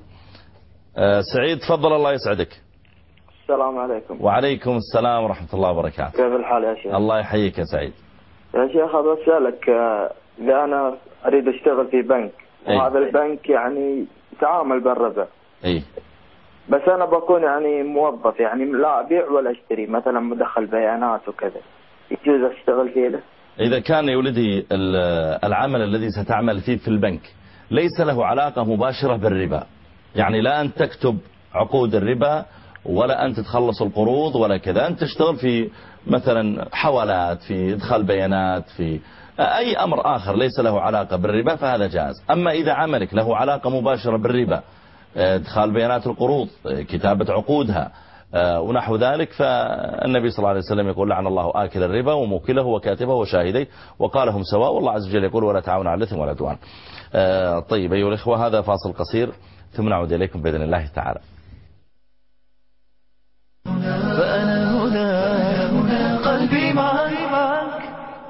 أه سعيد تفضل الله يسعدك. السلام عليكم. وعليكم السلام ورحمة الله وبركاته. كيف الحال يا شيخ؟ الله يحييك يا سعيد. يا شيخ أبغى أسألك، إذا أنا أريد أشتغل في بنك وهذا البنك يعني يتعامل بالربا. أي. بس أنا بكون يعني موظف، يعني لا أبيع ولا أشتري، مثلا مدخل بيانات وكذا، يجوز أشتغل فيه ده؟ إذا كان يا ولدي العمل الذي ستعمل فيه في البنك ليس له علاقة مباشرة بالربا، يعني لا أن تكتب عقود الربا ولا أن تتخلص القروض ولا كذا، أنت تشتغل في مثلا حوالات، في إدخال بيانات، في أي أمر آخر ليس له علاقة بالربا فهذا جائز. أما إذا عملك له علاقة مباشرة بالربا، إدخال بيانات القروض، كتابة عقودها ونحو ذلك، فالنبي صلى الله عليه وسلم يقول لعن الله آكل الربا وموكله وكاتبه وشاهديه وقالهم سواء، والله عز وجل يقول ولا تعاونوا على الإثم والعدوان. طيب أيها الإخوة هذا فاصل قصير ثم نعود إليكم بإذن الله تعالى. فأنا هنا هنا قلبي معك.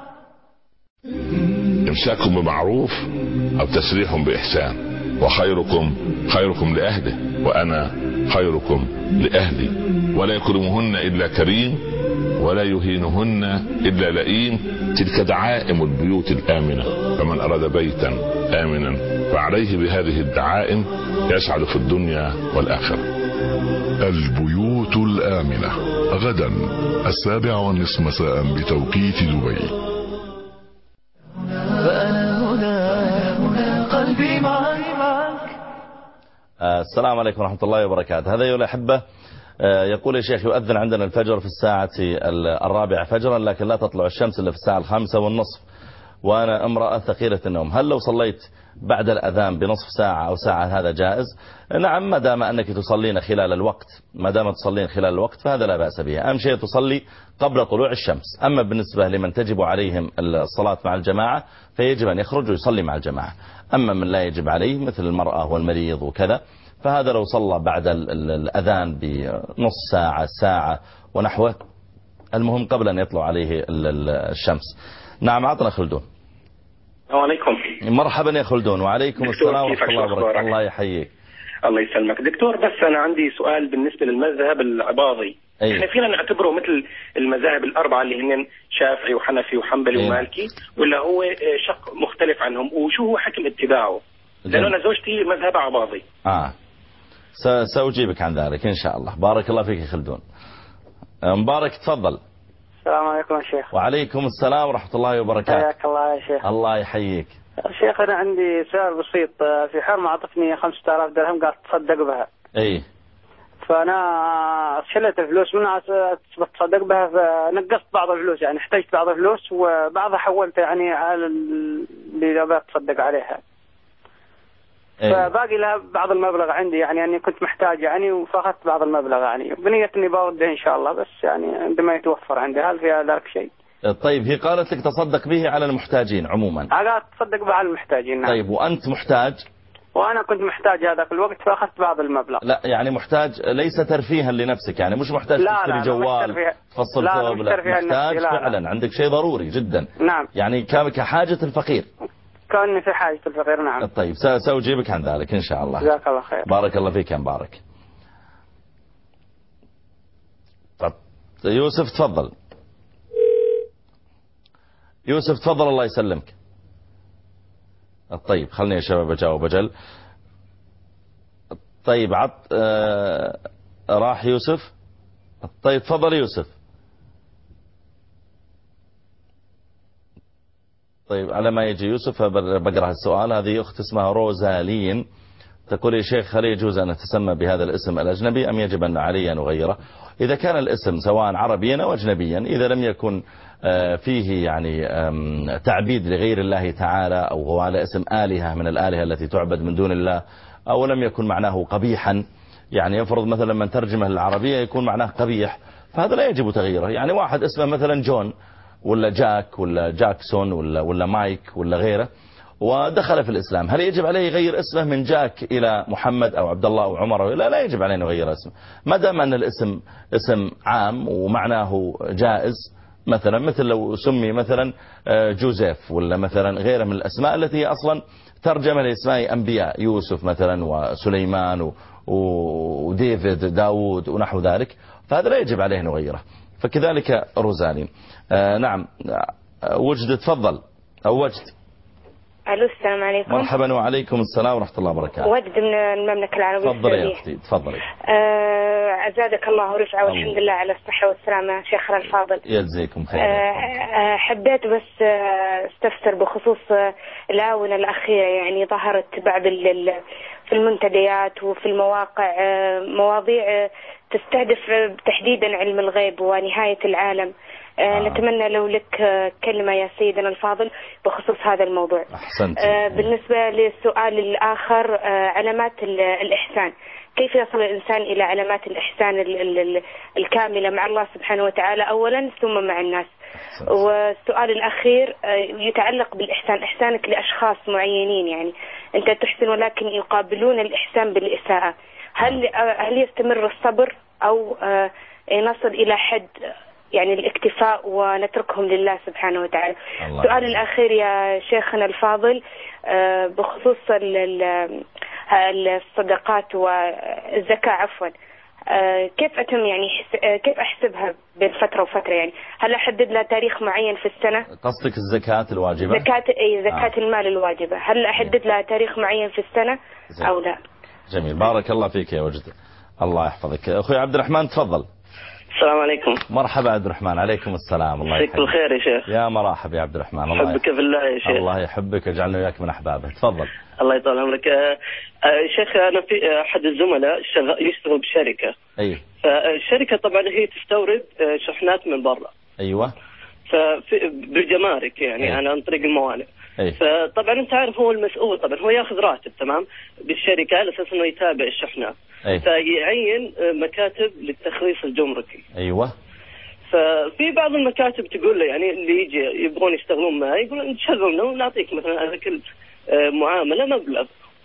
إمساك بمعروف أو تسريح بإحسان، وخيركم خيركم لأهله وأنا خيركم لأهلي، ولا يكرمهن إلا كريم ولا يهينهن إلا لئيم، تلك دعائم البيوت الآمنة، فمن أراد بيتا آمنا فعليه بهذه الدعائم يسعد في الدنيا والآخرة. البيوت الآمنة غدا السابعة والنصف مساء بتوقيت دبي. فأنا هنا هنا السلام عليكم ورحمة الله وبركاته. هذا أيها الأحبة يقول يا شيخ يؤذن عندنا الفجر في الساعة الرابعة فجرا لكن لا تطلع الشمس إلا في الساعة الخامسة والنصف وأنا امرأة ثقيلة النوم، هل لو صليت بعد الأذان بنصف ساعة أو ساعة هذا جائز؟ نعم، ما دام أنك تصلين خلال الوقت، ما دام تصلين خلال الوقت فهذا لا بأس به. أهم شيء تصلي قبل طلوع الشمس. أما بالنسبة لمن تجب عليهم الصلاة مع الجماعة فيجب أن يخرج ويصلي مع الجماعة. أما من لا يجب عليه مثل المرأة والمريض وكذا فهذا لو صلى بعد الأذان بنص ساعة ساعة ونحوه، المهم قبل أن يطلع عليه الشمس. نعم، عطنا خلدون. السلام عليكم. مرحبا يا خلدون. وعليكم السلام ورحمة الله وبركاته. الله يحييك. الله يسلمك دكتور. بس أنا عندي سؤال بالنسبة للمذهب العباضي. أيه؟ احنا فينا نعتبره مثل المذاهب الأربعة اللي هن شافعي وحنفي وحنبلي أيه؟ ومالكي، ولا هو شق مختلف عنهم؟ وشو هو حكم اتباعه؟ لأنه أنا زوجتي مذهب عباضي. آه سأجيبك عن ذلك إن شاء الله. بارك الله فيك يا خلدون. مبارك تفضل. السلام عليكم يا شيخ. وعليكم السلام ورحمة الله وبركاته. حياك الله يا شيخ. الله يحييك. شيخ أنا عندي سؤال بسيط. في حرمة عطتني خمسة آلاف درهم قالت تصدق بها. أي. فأنا شلت الفلوس منها بتصدق بها، فنقصت بعض الفلوس، يعني احتجت بعض الفلوس وبعضها حولت يعني على اللي بقى تصدق عليها. أي. فباقي لها بعض المبلغ عندي، يعني أني كنت محتاج يعني وفاخذت بعض المبلغ يعني بنية إني بورده إن شاء الله، بس يعني عندما يتوفر عندي. هل فيها ذلك شيء؟ طيب هي قالت لك تصدق به على المحتاجين عموما. قالت تصدق به على المحتاجين. نعم. طيب وأنت محتاج؟ وأنا كنت محتاج هذاك الوقت فأخذت بعض المبلغ. لا يعني محتاج ليس ترفيها لنفسك، يعني مش محتاج تشتري جوال تفصل ثوب، لا, لا محتاج لا فعلا لا. عندك شيء ضروري جدا. نعم. يعني كحاجة الفقير. كأني في حاجة الفقير. نعم. طيب سأجيبك عن ذلك إن شاء الله. جزاك الله خير. بارك الله فيك يا مبارك. طب يوسف تفضل. يوسف تفضل الله يسلمك. طيب خلني يا شباب أجاوب أجل. طيب عط آه راح يوسف. طيب تفضل يوسف. طيب على ما يجي يوسف بقرأ السؤال. هذه أخت اسمها روزالين تقول يا شيخ هل يجوز أن أتسمى بهذا الاسم الأجنبي أم يجب أن علي أن أغيره؟ إذا كان الاسم سواء عربيا أو أجنبيا، إذا لم يكن فيه يعني تعبيد لغير الله تعالى أو هو على اسم آلهة من الآلهة التي تعبد من دون الله، أو لم يكن معناه قبيحا، يعني يفرض مثلا من ترجمه للعربية يكون معناه قبيح، فهذا لا يجب تغييره. يعني واحد اسمه مثلا جون ولا جاك ولا جاكسون ولا, ولا مايك ولا غيره ودخل في الإسلام، هل يجب عليه يغير اسمه من جاك إلى محمد أو عبد الله أو عمر؟ لا لا يجب عليه أن يغير اسمه ما دام أن الاسم اسم عام ومعناه جائز. مثلا مثل لو سمي مثلا جوزيف ولا مثلا غيره من الأسماء التي أصلا ترجمة لأسماء أنبياء، يوسف مثلا وسليمان وديفيد داود ونحو ذلك، فهذا لا يجب عليه أن يغيره. فكذلك روزالين. آه نعم وجد تفضل أو وجد. ألو السلام عليكم. مرحبا وعليكم السلام ورحمة الله وبركاته. وجد من المملكة العربية السعودية. تفضلي يا أختي تفضلي. آه أزادك الله ورفعه والحمد لله على الصحة والسلامة شيخنا الفاضل. يجزيكم خير. آه حبيت بس استفسر بخصوص الآونة الأخيرة، يعني ظهرت بعض في المنتديات وفي المواقع مواضيع تستهدف تحديدا علم الغيب ونهاية العالم. آه. نتمنى لو لك كلمة يا سيدنا الفاضل بخصوص هذا الموضوع. أحسنت. آه بالنسبة للسؤال الآخر، آه علامات الإحسان، كيف يصل الإنسان إلى علامات الإحسان الكاملة مع الله سبحانه وتعالى أولا ثم مع الناس؟ أحسنت. والسؤال الأخير آه يتعلق بالإحسان، إحسانك لأشخاص معينين، يعني أنت تحسن ولكن يقابلون الإحسان بالإساءة، هل هل يستمر الصبر أو آه نصل إلى حد يعني الاكتفاء ونتركهم لله سبحانه وتعالى؟ السؤال الأخير يا شيخنا الفاضل بخصوص الصدقات والزكاة عفوا، كيف أتم يعني كيف أحسبها بين فترة وفترة؟ يعني هل أحدد لها تاريخ معين في السنة؟ قصدك الزكاة الواجبة؟ زكاة أي زكاة آه. المال الواجبة، هل أحدد لها تاريخ معين في السنة زي. أو لا؟ جميل، بارك الله فيك يا وجد، الله يحفظك. أخوي عبد الرحمن تفضل. السلام عليكم. مرحبا عبد الرحمن. عليكم السلام. الله يحفظك. بالخير يا شيخ. يا مرحبا يا عبد الرحمن. الله أحبك في الله يا شيخ. الله يحبك ويجعلنا وياك من أحبابه. تفضل. الله يطول عمرك. آه شيخ أنا في أحد الزملاء يشتغل بشركة. أي. فالشركة طبعا هي تستورد شحنات من برا. أيوة. بالجمارك يعني أي. أنا عن طريق الموانئ. أي. فطبعا أنت عارف هو المسؤول، طبعا هو ياخذ راتب تمام بالشركة على أساس إنه يتابع الشحنات. أي. فيعين مكاتب للتخليص الجمركي. أيوة. ففي بعض المكاتب تقول له يعني اللي يجي يبغون يشتغلون معي يقولون نشغلنا ونعطيك مثلا على كل معاملة مبلغ.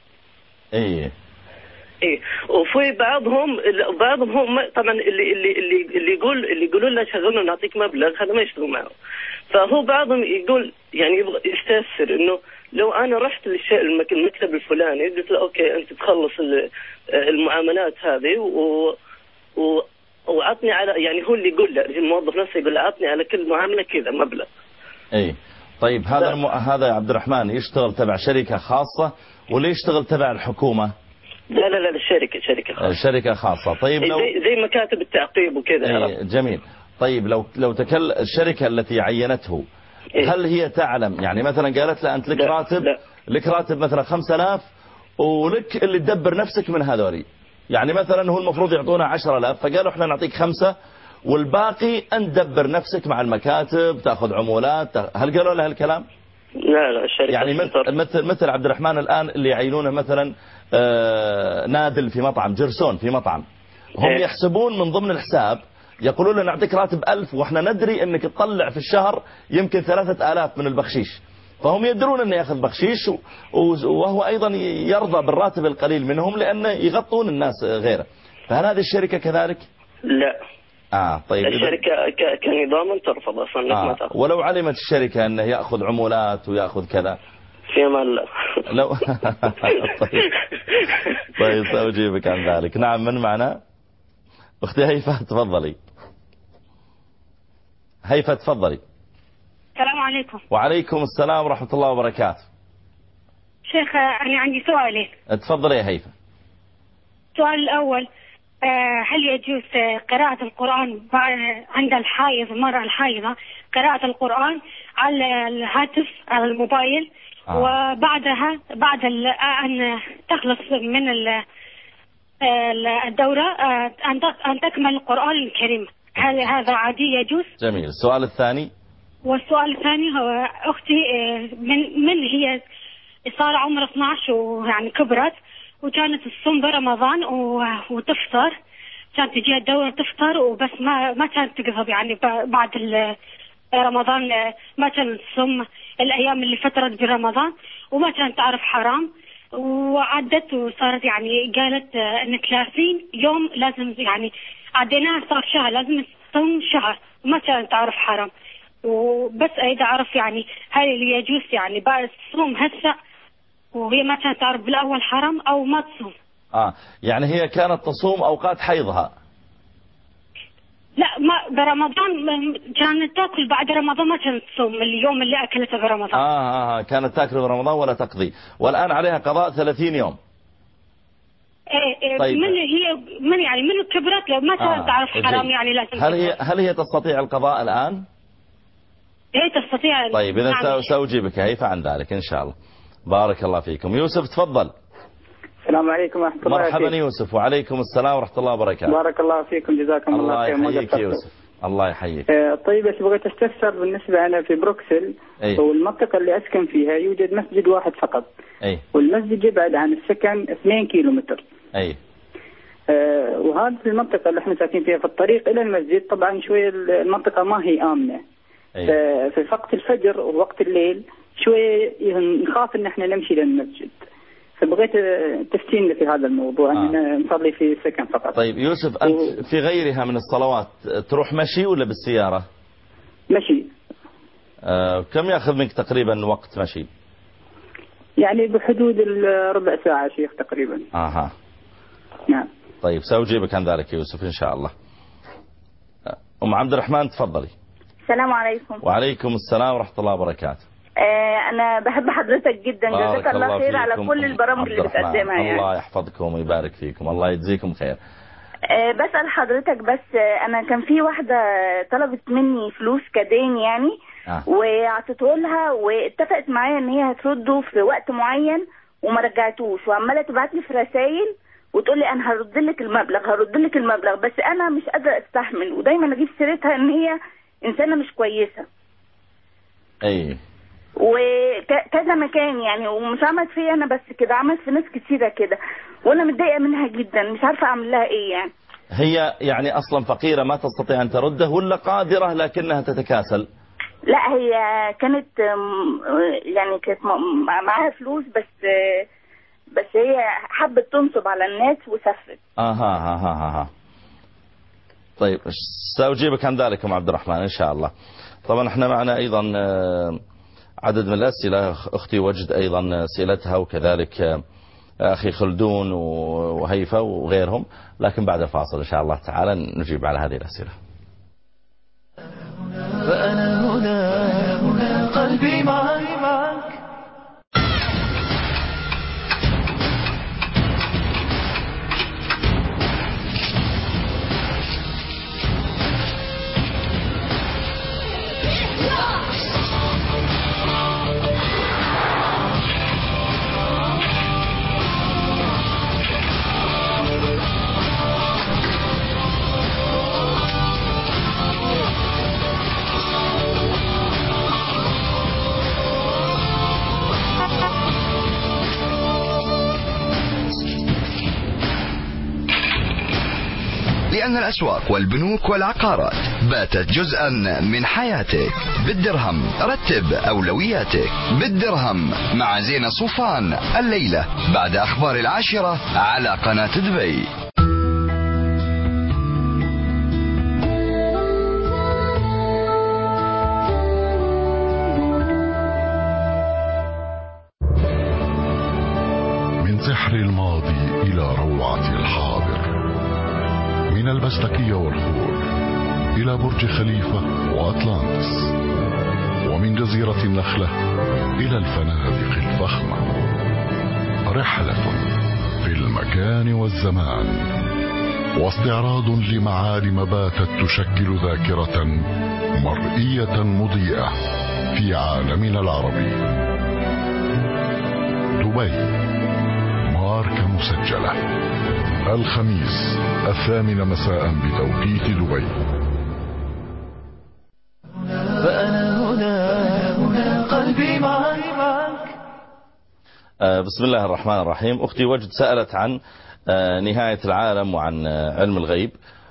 اي اي. وفي بعضهم بعضهم هم طبعا اللي اللي اللي اللي يقول اللي يقولون له شغلنا ونعطيك مبلغ هذا ما يشتغل معه. فهو بعضهم يقول يعني يبغى يستفسر انه لو انا رحت للمكتب الفلاني قلت له اوكي انت تخلص المعاملات هذه و, و وعطني على يعني هو اللي يقول له الموظف نفسه يقول له عطني على كل معامله كذا مبلغ. اي طيب هذا الم... هذا يا عبد الرحمن يشتغل تبع شركه خاصه ولا يشتغل تبع الحكومه؟ لا لا لا شركه شركه خاصه. شركه خاصه. طيب لو زي, زي مكاتب التعقيب وكذا. اي جميل. طيب لو لو تكل الشركه التي عينته إيه؟ هل هي تعلم يعني مثلا قالت له انت لك لا راتب لا. لك راتب مثلا خمسة آلاف ولك اللي تدبر نفسك من هذولي، يعني مثلا هو المفروض يعطونا عشرة آلاف فقالوا احنا نعطيك خمسة والباقي انت دبر نفسك مع المكاتب تاخذ عمولات. هل قالوا له هالكلام؟ لا لا الشركه يعني مثل مثل مثل عبد الرحمن الان اللي يعينونه مثلا آه نادل في مطعم جرسون في مطعم هم إيه؟ يحسبون من ضمن الحساب يقولون لنا نعطيك راتب ألف واحنا ندري انك تطلع في الشهر يمكن ثلاثة آلاف من البخشيش، فهم يدرون انه ياخذ بخشيش وهو ايضا يرضى بالراتب القليل منهم لانه يغطون الناس غيره. فهل هذه الشركة كذلك؟ لا. اه طيب الشركة كنظام ترفض اصلا. آه. ما تأخذ. ولو علمت الشركة انه ياخذ عمولات وياخذ كذا في امان الله. لو طيب طيب سأجيبك عن ذلك. نعم من معنا؟ اختي هيفا تفضلي. هيفا تفضلي. السلام عليكم. وعليكم السلام ورحمة الله وبركاته. شيخ أنا عندي سؤالين. تفضلي يا هيفا. السؤال الأول هل يجوز قراءة القرآن عند الحائض المرأة الحائضة قراءة القرآن على الهاتف على الموبايل آه. وبعدها بعد أن تخلص من الدورة أن تكمل القرآن الكريم، هل هذا عادي يجوز؟ جميل. السؤال الثاني. والسؤال الثاني هو أختي من من هي صار عمرها اثني عشر ويعني كبرت وكانت تصوم برمضان وتفطر، كانت تجيها الدورة تفطر وبس ما ما كانت تقضب يعني بعد رمضان ما كانت تصوم الأيام اللي فترت برمضان وما كانت تعرف حرام وعدت وصارت يعني قالت إن ثلاثين يوم لازم يعني عديناها صار شهر لازم تصوم شهر وما كانت تعرف حرام وبس إذا عرف يعني هل اللي يجوز يعني بعد تصوم هسه وهي ما كانت تعرف بالأول حرام أو ما تصوم. آه يعني هي كانت تصوم أوقات حيضها. لا ما برمضان كانت تأكل بعد رمضان ما كانت تصوم اليوم اللي أكلته برمضان. آه, آه كانت تأكل برمضان ولا تقضي والآن عليها قضاء ثلاثين يوم. إيه إيه طيب. من هي من يعني من كبرت لو ما كانت آه تعرف حرام يعني لازم. هل هي هل هي تستطيع القضاء الآن؟ هي تستطيع. طيب إذا نعم. سأجيبك هيفا عن ذلك إن شاء الله. بارك الله فيكم. يوسف تفضل. السلام عليكم ورحمة الله وبركاته. مرحبا يوسف. وعليكم السلام ورحمة الله وبركاته. بارك الله فيكم جزاكم الله خير. الله يحييك يوسف. الله يحييك. آه طيب بس بغيت استفسر بالنسبة أنا في بروكسل أي. والمنطقة اللي أسكن فيها يوجد مسجد واحد فقط. أي. والمسجد يبعد عن السكن اثنين كيلو متر. أي. آه وهذه المنطقة اللي احنا ساكنين فيها في الطريق إلى المسجد طبعا شوية المنطقة ما هي آمنة. أي. في وقت الفجر ووقت الليل شوية نخاف ان احنا نمشي للمسجد، فبغيت تفتينا في هذا الموضوع. آه. اننا نصلي في سكن فقط. طيب يوسف انت و... في غيرها من الصلوات تروح مشي ولا بالسيارة؟ مشي. آه كم ياخذ منك تقريبا وقت مشي؟ يعني بحدود الربع ساعة شيخ تقريبا. اها نعم. طيب سأجيبك عن ذلك يوسف ان شاء الله. ام عبد الرحمن تفضلي. السلام عليكم. وعليكم السلام ورحمة الله وبركاته. آه أنا بحب حضرتك جدا جزاك الله خير على كل البرامج اللي بتقدمها يعني. الله يحفظكم ويبارك فيكم الله يجزيكم خير. أه بسأل حضرتك بس أه أنا كان في واحدة طلبت مني فلوس كدين يعني آه. وعطيته لها واتفقت معايا ان هي هترده في وقت معين وما رجعتوش، وعماله تبعت لي في رسائل وتقول لي انا هرد لك المبلغ هرد لك المبلغ، بس انا مش قادره استحمل ودايما اجيب سيرتها ان هي انسانه مش كويسه. اي وكذا مكان يعني، ومش عملت فيا انا بس كده، عملت في ناس كتيره كده، وانا متضايقه منها جدا مش عارفه اعمل لها ايه يعني. هي يعني اصلا فقيره ما تستطيع ان ترده ولا قادره لكنها تتكاسل؟ لا هي كانت يعني كانت معاها فلوس بس بس هي حبت تنصب على الناس وسافرت. اها اها اها طيب سأجيبك عن ذلك ام عبد الرحمن ان شاء الله. طبعا احنا معنا ايضا عدد من الاسئله، اختي وجد ايضا اسئلتها وكذلك اخي خلدون وهيفا وغيرهم، لكن بعد الفاصل ان شاء الله تعالى نجيب على هذه الاسئله. فأنا هنا هنا قلبي معك معك لأن الأسواق والبنوك والعقارات باتت جزءا من حياتك. بالدرهم رتب أولوياتك. بالدرهم مع زينة صوفان الليلة بعد أخبار العاشرة على قناة دبي. من سحر الماضي إلى روعة الحاضر، من البستكية والخور إلى برج خليفة وأطلانتس، ومن جزيرة النخلة إلى الفنادق الفخمة. رحلة في المكان والزمان واستعراض لمعالم باتت تشكل ذاكرة مرئية مضيئة في عالمنا العربي. دبي ماركة مسجلة، الخميس الثامنة مساء بتوقيت دبي. فأنا هنا هنا قلبي معك معك. بسم الله الرحمن الرحيم. أختي وجد سألت عن نهاية العالم وعن علم الغيب،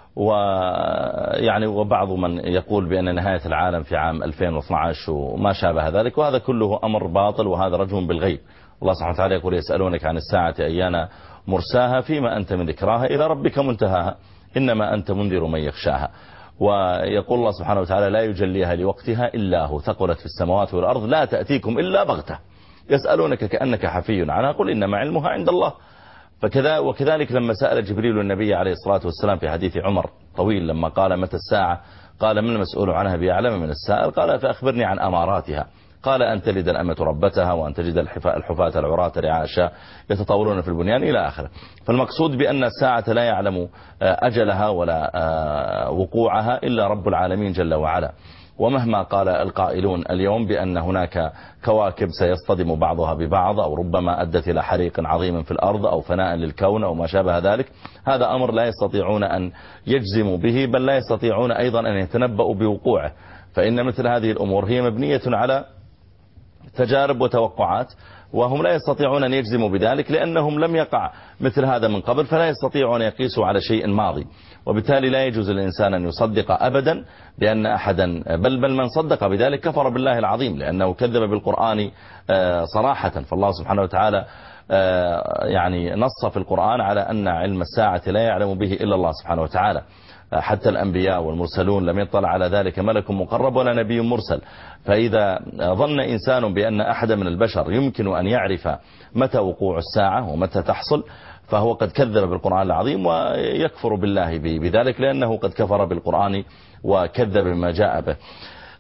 ويعني وبعض من يقول بأن نهاية العالم في عام ألفين واثني عشر وما شابه ذلك، وهذا كله أمر باطل وهذا رجم بالغيب. الله سبحانه وتعالى يقول يسألونك عن الساعة أيان مرساها فيما أنت من ذكراها إلى ربك منتهاها إنما أنت منذر من يخشاها. ويقول الله سبحانه وتعالى لا يجليها لوقتها إلا هو ثقلت في السماوات والأرض لا تأتيكم إلا بغتة يسألونك كأنك حفي عنها قل إنما علمها عند الله. فكذا وكذلك لما سأل جبريل النبي عليه الصلاة والسلام في حديث عمر طويل لما قال متى الساعة قال من المسؤول عنها بأعلم من السائل قال فأخبرني عن أماراتها قال أن تلد الأمة ربتها وأن تجد الحفاة العراة رعاء الشاء يتطاولون في البنيان إلى آخره. فالمقصود بأن الساعة لا يعلم أجلها ولا وقوعها إلا رب العالمين جل وعلا. ومهما قال القائلون اليوم بأن هناك كواكب سيصطدم بعضها ببعض أو ربما أدت إلى حريق عظيم في الأرض أو فناء للكون أو ما شابه ذلك، هذا أمر لا يستطيعون أن يجزموا به، بل لا يستطيعون أيضا أن يتنبؤوا بوقوعه. فإن مثل هذه الأمور هي مبنية على تجارب وتوقعات، وهم لا يستطيعون أن يجزموا بذلك لأنهم لم يقع مثل هذا من قبل، فلا يستطيعون أن يقيسوا على شيء ماضي. وبالتالي لا يجوز للإنسان أن يصدق أبدا بأن أحدا بل بل من صدق بذلك كفر بالله العظيم، لأنه كذب بالقرآن صراحة. فالله سبحانه وتعالى يعني نص في القرآن على أن علم الساعة لا يعلم به إلا الله سبحانه وتعالى. حتى الأنبياء والمرسلون لم يطلع على ذلك ملك مقرب ولا نبي مرسل. فإذا ظن إنسان بأن أحد من البشر يمكن أن يعرف متى وقوع الساعة ومتى تحصل فهو قد كذب بالقرآن العظيم ويكفر بالله بذلك، لأنه قد كفر بالقرآن وكذب بما جاء به.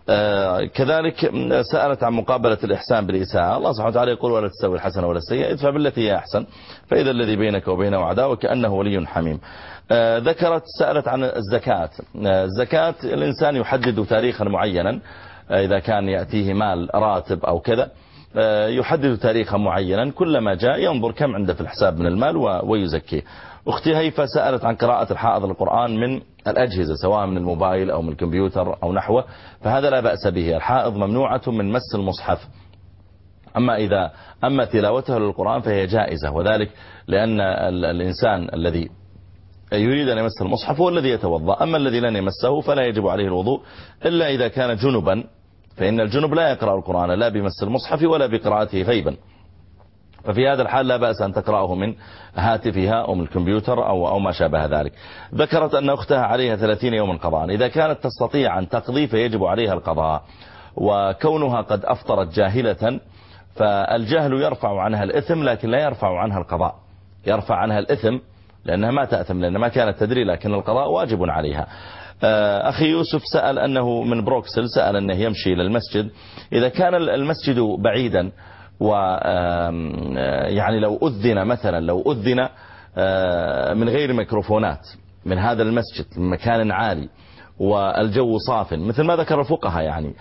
كذلك سألت عن مقابلة الإحسان بالإساءة. الله سبحانه وتعالى يقول ولا تستوي الحسنة ولا السيئة ادفع بالتي هي أحسن فإذا الذي بينك وبينه عداوة كأنه ولي حميم. ذكرت سألت عن الزكاة. الزكاة الإنسان يحدد تاريخا معينا إذا كان يأتيه مال راتب أو كذا يحدد تاريخا معينا كلما جاء ينظر كم عنده في الحساب من المال ويزكيه. أختي هيفا سألت عن قراءة الحائض القرآن من الأجهزة سواء من الموبايل أو من الكمبيوتر أو نحوه فهذا لا بأس به. الحائض ممنوعة من مس المصحف أما إذا أما تلاوته للقرآن فهي جائزة وذلك لأن الإنسان الذي يريد أن يمس المصحف هو الذي يتوضأ أما الذي لن يمسه فلا يجب عليه الوضوء إلا إذا كان جنبا فإن الجنب لا يقرأ القرآن لا بمس المصحف ولا بقراءته غيبا ففي هذا الحال لا بأس أن تقرأه من هاتفها أو من الكمبيوتر أو, أو ما شابه ذلك. ذكرت أن أختها عليها ثلاثين يوما قضاء إذا كانت تستطيع أن تقضي فيجب عليها القضاء وكونها قد أفطرت جاهلة فالجهل يرفع عنها الإثم لكن لا يرفع عنها القضاء. يرفع عنها الإثم لأنها ما تأثم لأنها ما كانت تدري لكن القضاء واجب عليها. أخي يوسف سأل أنه من بروكسل سأل أنه يمشي إلى المسجد إذا كان المسجد بعيدا و يعني لو أذن مثلا لو أذن من غير ميكروفونات من هذا المسجد من مكان عالي والجو صاف مثل ما ذكر الفقهاء يعني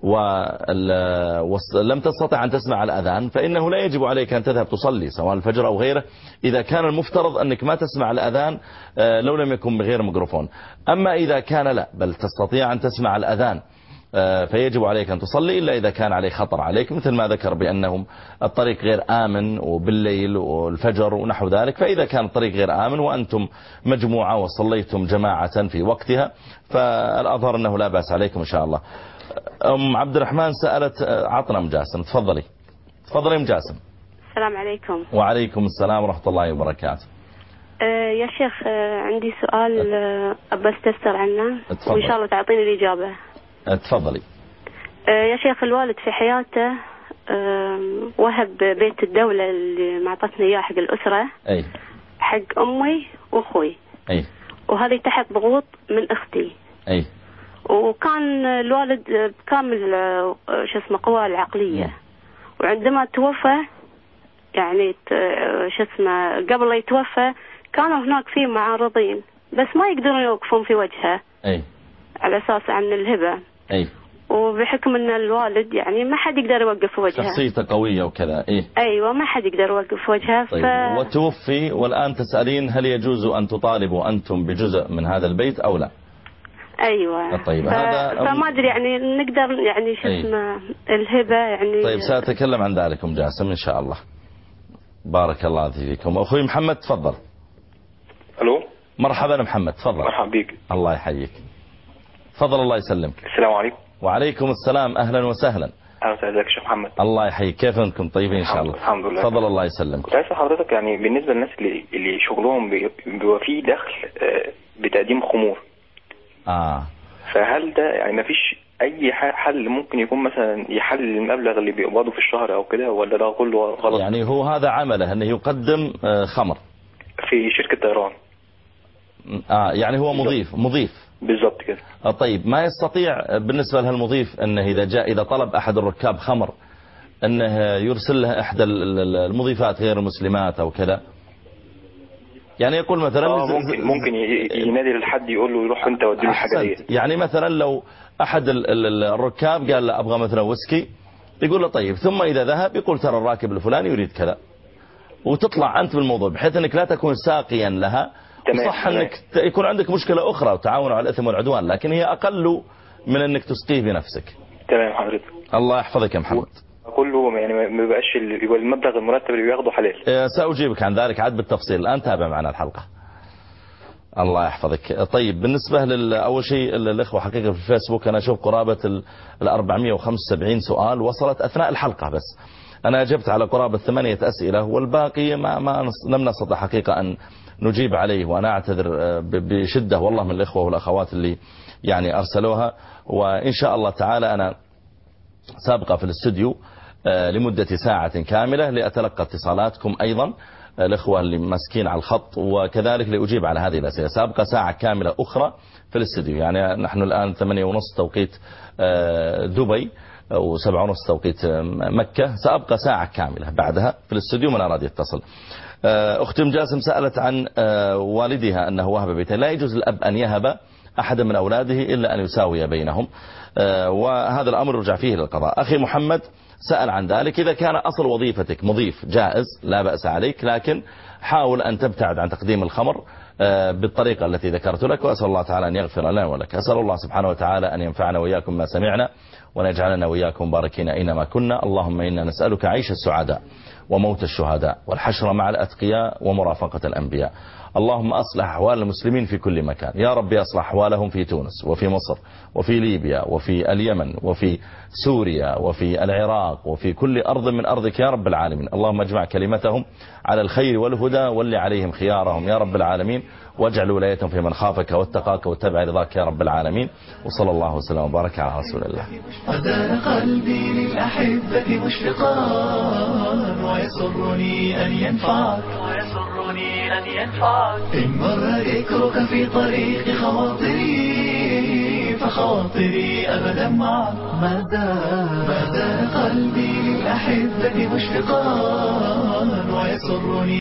ولم تستطع أن تسمع الأذان فإنه لا يجب عليك أن تذهب تصلي سواء الفجر أو غيره إذا كان المفترض أنك ما تسمع الأذان لو لم يكن بغير ميكروفون. أما إذا كان لا بل تستطيع أن تسمع الأذان فيجب عليك أن تصلي إلا إذا كان عليه خطر عليك مثل ما ذكر بأنهم الطريق غير آمن وبالليل والفجر ونحو ذلك فإذا كان الطريق غير آمن وأنتم مجموعة وصليتم جماعة في وقتها فالأظهر أنه لا بأس عليكم إن شاء الله. أم عبد الرحمن سألت عطنا أم جاسم تفضلي تفضلي أم جاسم. السلام عليكم. وعليكم السلام ورحمة الله وبركاته. أه يا شيخ أه عندي سؤال أه أبى استفسر عنه وإن شاء الله تعطيني الإجابة. تفضلي. أه يا شيخ الوالد في حياته أه وهب بيت الدولة اللي معطتنا إياه حق الأسرة أي. حق أمي وأخوي أي. وهذه تحت ضغوط من أختي. أي. وكان الوالد بكامل شو اسمه قواه العقلية م. وعندما توفى يعني شو اسمه قبل لا يتوفى كانوا هناك في معارضين بس ما يقدرون يوقفون في وجهه أي. على أساس عن الهبة أي. وبحكم أن الوالد يعني ما حد يقدر يوقف في وجهه شخصيته قوية وكذا إيه؟ أيوة ما حد يقدر يوقف في وجهه طيب. ف... وتوفي والآن تسألين هل يجوز أن تطالبوا أنتم بجزء من هذا البيت أو لا؟ ايوه. طيب. ف... هذا فما ادري يعني نقدر يعني شو اسمه الهبه يعني. طيب سأتكلم عن ذلك ام جاسم ان شاء الله. بارك الله فيكم. اخوي محمد تفضل. الو. مرحبا محمد تفضل. مرحبا بك. الله يحييك. تفضل الله يسلمك. السلام عليكم. وعليكم السلام اهلا وسهلا. اهلا وسهلا شيخ محمد. الله يحييك كيف انكم طيبين ان شاء الله؟ الحمد لله. تفضل الله يسلمك. كنت عايز حضرتك يعني بالنسبه للناس اللي اللي شغلهم بيبقى فيه دخل بتقديم خمور. اه فهل ده يعني ما فيش اي حل ممكن يكون مثلا يحلل المبلغ اللي بيقبضه في الشهر او كده ولا ده كله غلط؟ يعني هو هذا عمله انه يقدم خمر في شركة طيران. اه يعني هو مضيف مضيف بالضبط كده. آه طيب ما يستطيع بالنسبة لهالمضيف انه اذا جاء اذا طلب احد الركاب خمر انه يرسل له احدى المضيفات غير المسلمات او كذا يعني يقول مثلا آه ممكن ممكن ينادي للحد يقول له يروح انت ودي له الحاجه دي. يعني مثلا لو احد الركاب قال له ابغى مثلا ويسكي يقول له طيب ثم اذا ذهب يقول ترى الراكب الفلاني يريد كذا وتطلع انت بالموضوع بحيث انك لا تكون ساقيا لها. صح انك يكون عندك مشكله اخرى وتعاون على الاثم والعدوان لكن هي اقل من انك تسقيه بنفسك. تمام حضرتك. الله يحفظك يا محمد. كله يعني ما بيبقاش المبلغ المرتب اللي بياخده حلال. سأجيبك عن ذلك عاد بالتفصيل الآن تابع معنا الحلقة. الله يحفظك. طيب بالنسبة لأول شيء الإخوة حقيقة في الفيسبوك أنا أشوف قرابة ال أربعمائة وخمسة وسبعين سؤال وصلت أثناء الحلقة بس أنا أجبت على قرابة ثمانية أسئلة والباقي ما, ما لم نستطع حقيقة أن نجيب عليه وأنا أعتذر بشدة والله من الإخوة والأخوات اللي يعني أرسلوها وإن شاء الله تعالى أنا سابقة في الاستوديو لمدة ساعة كاملة لأتلقى اتصالاتكم أيضا الإخوة اللي ماسكين على الخط، وكذلك لأجيب على هذه الأسئلة. سأبقى ساعة كاملة أخرى في الاستديو، يعني نحن الآن ثمانية ونص توقيت دبي وسبعة ونص توقيت مكة، سأبقى ساعة كاملة بعدها في الاستديو من أراد يتصل. أختي أم جاسم سألت عن والدها أنه وهب بيتين. لا يجوز الأب أن يهب أحد من أولاده إلا أن يساوي بينهم، وهذا الأمر يرجع فيه للقضاء. أخي محمد سأل عن ذلك. إذا كان أصل وظيفتك مضيف جائز لا بأس عليك، لكن حاول أن تبتعد عن تقديم الخمر بالطريقة التي ذكرت لك، وأسأل الله تعالى أن يغفر لنا ولك. أسأل الله سبحانه وتعالى أن ينفعنا وإياكم ما سمعنا، ونجعلنا وإياكم مباركين أينما كنا. اللهم إنا نسألك عيش السعداء وموت الشهداء والحشر مع الأتقياء ومرافقة الأنبياء. اللهم أصلح أحوال المسلمين في كل مكان، يا رب أصلح أحوالهم في تونس وفي مصر وفي ليبيا وفي اليمن وفي سوريا وفي العراق وفي كل أرض من أرضك يا رب العالمين. اللهم اجمع كلمتهم على الخير والهدى، واللي عليهم خيارهم يا رب العالمين، واجعل ولايتهم في من خافك واتقاك واتبع رضاك يا رب العالمين. وصلى الله وسلم وبارك على رسول الله. وزار قلبي للأحبة مشفقا، ويسرني أن ينفعك ويسرني أن ينفعك إن مر ذكرك في طريق خواطري، فخواطري أبدا معك. ما زال قلبي للأحبة مشفقا، ويسرني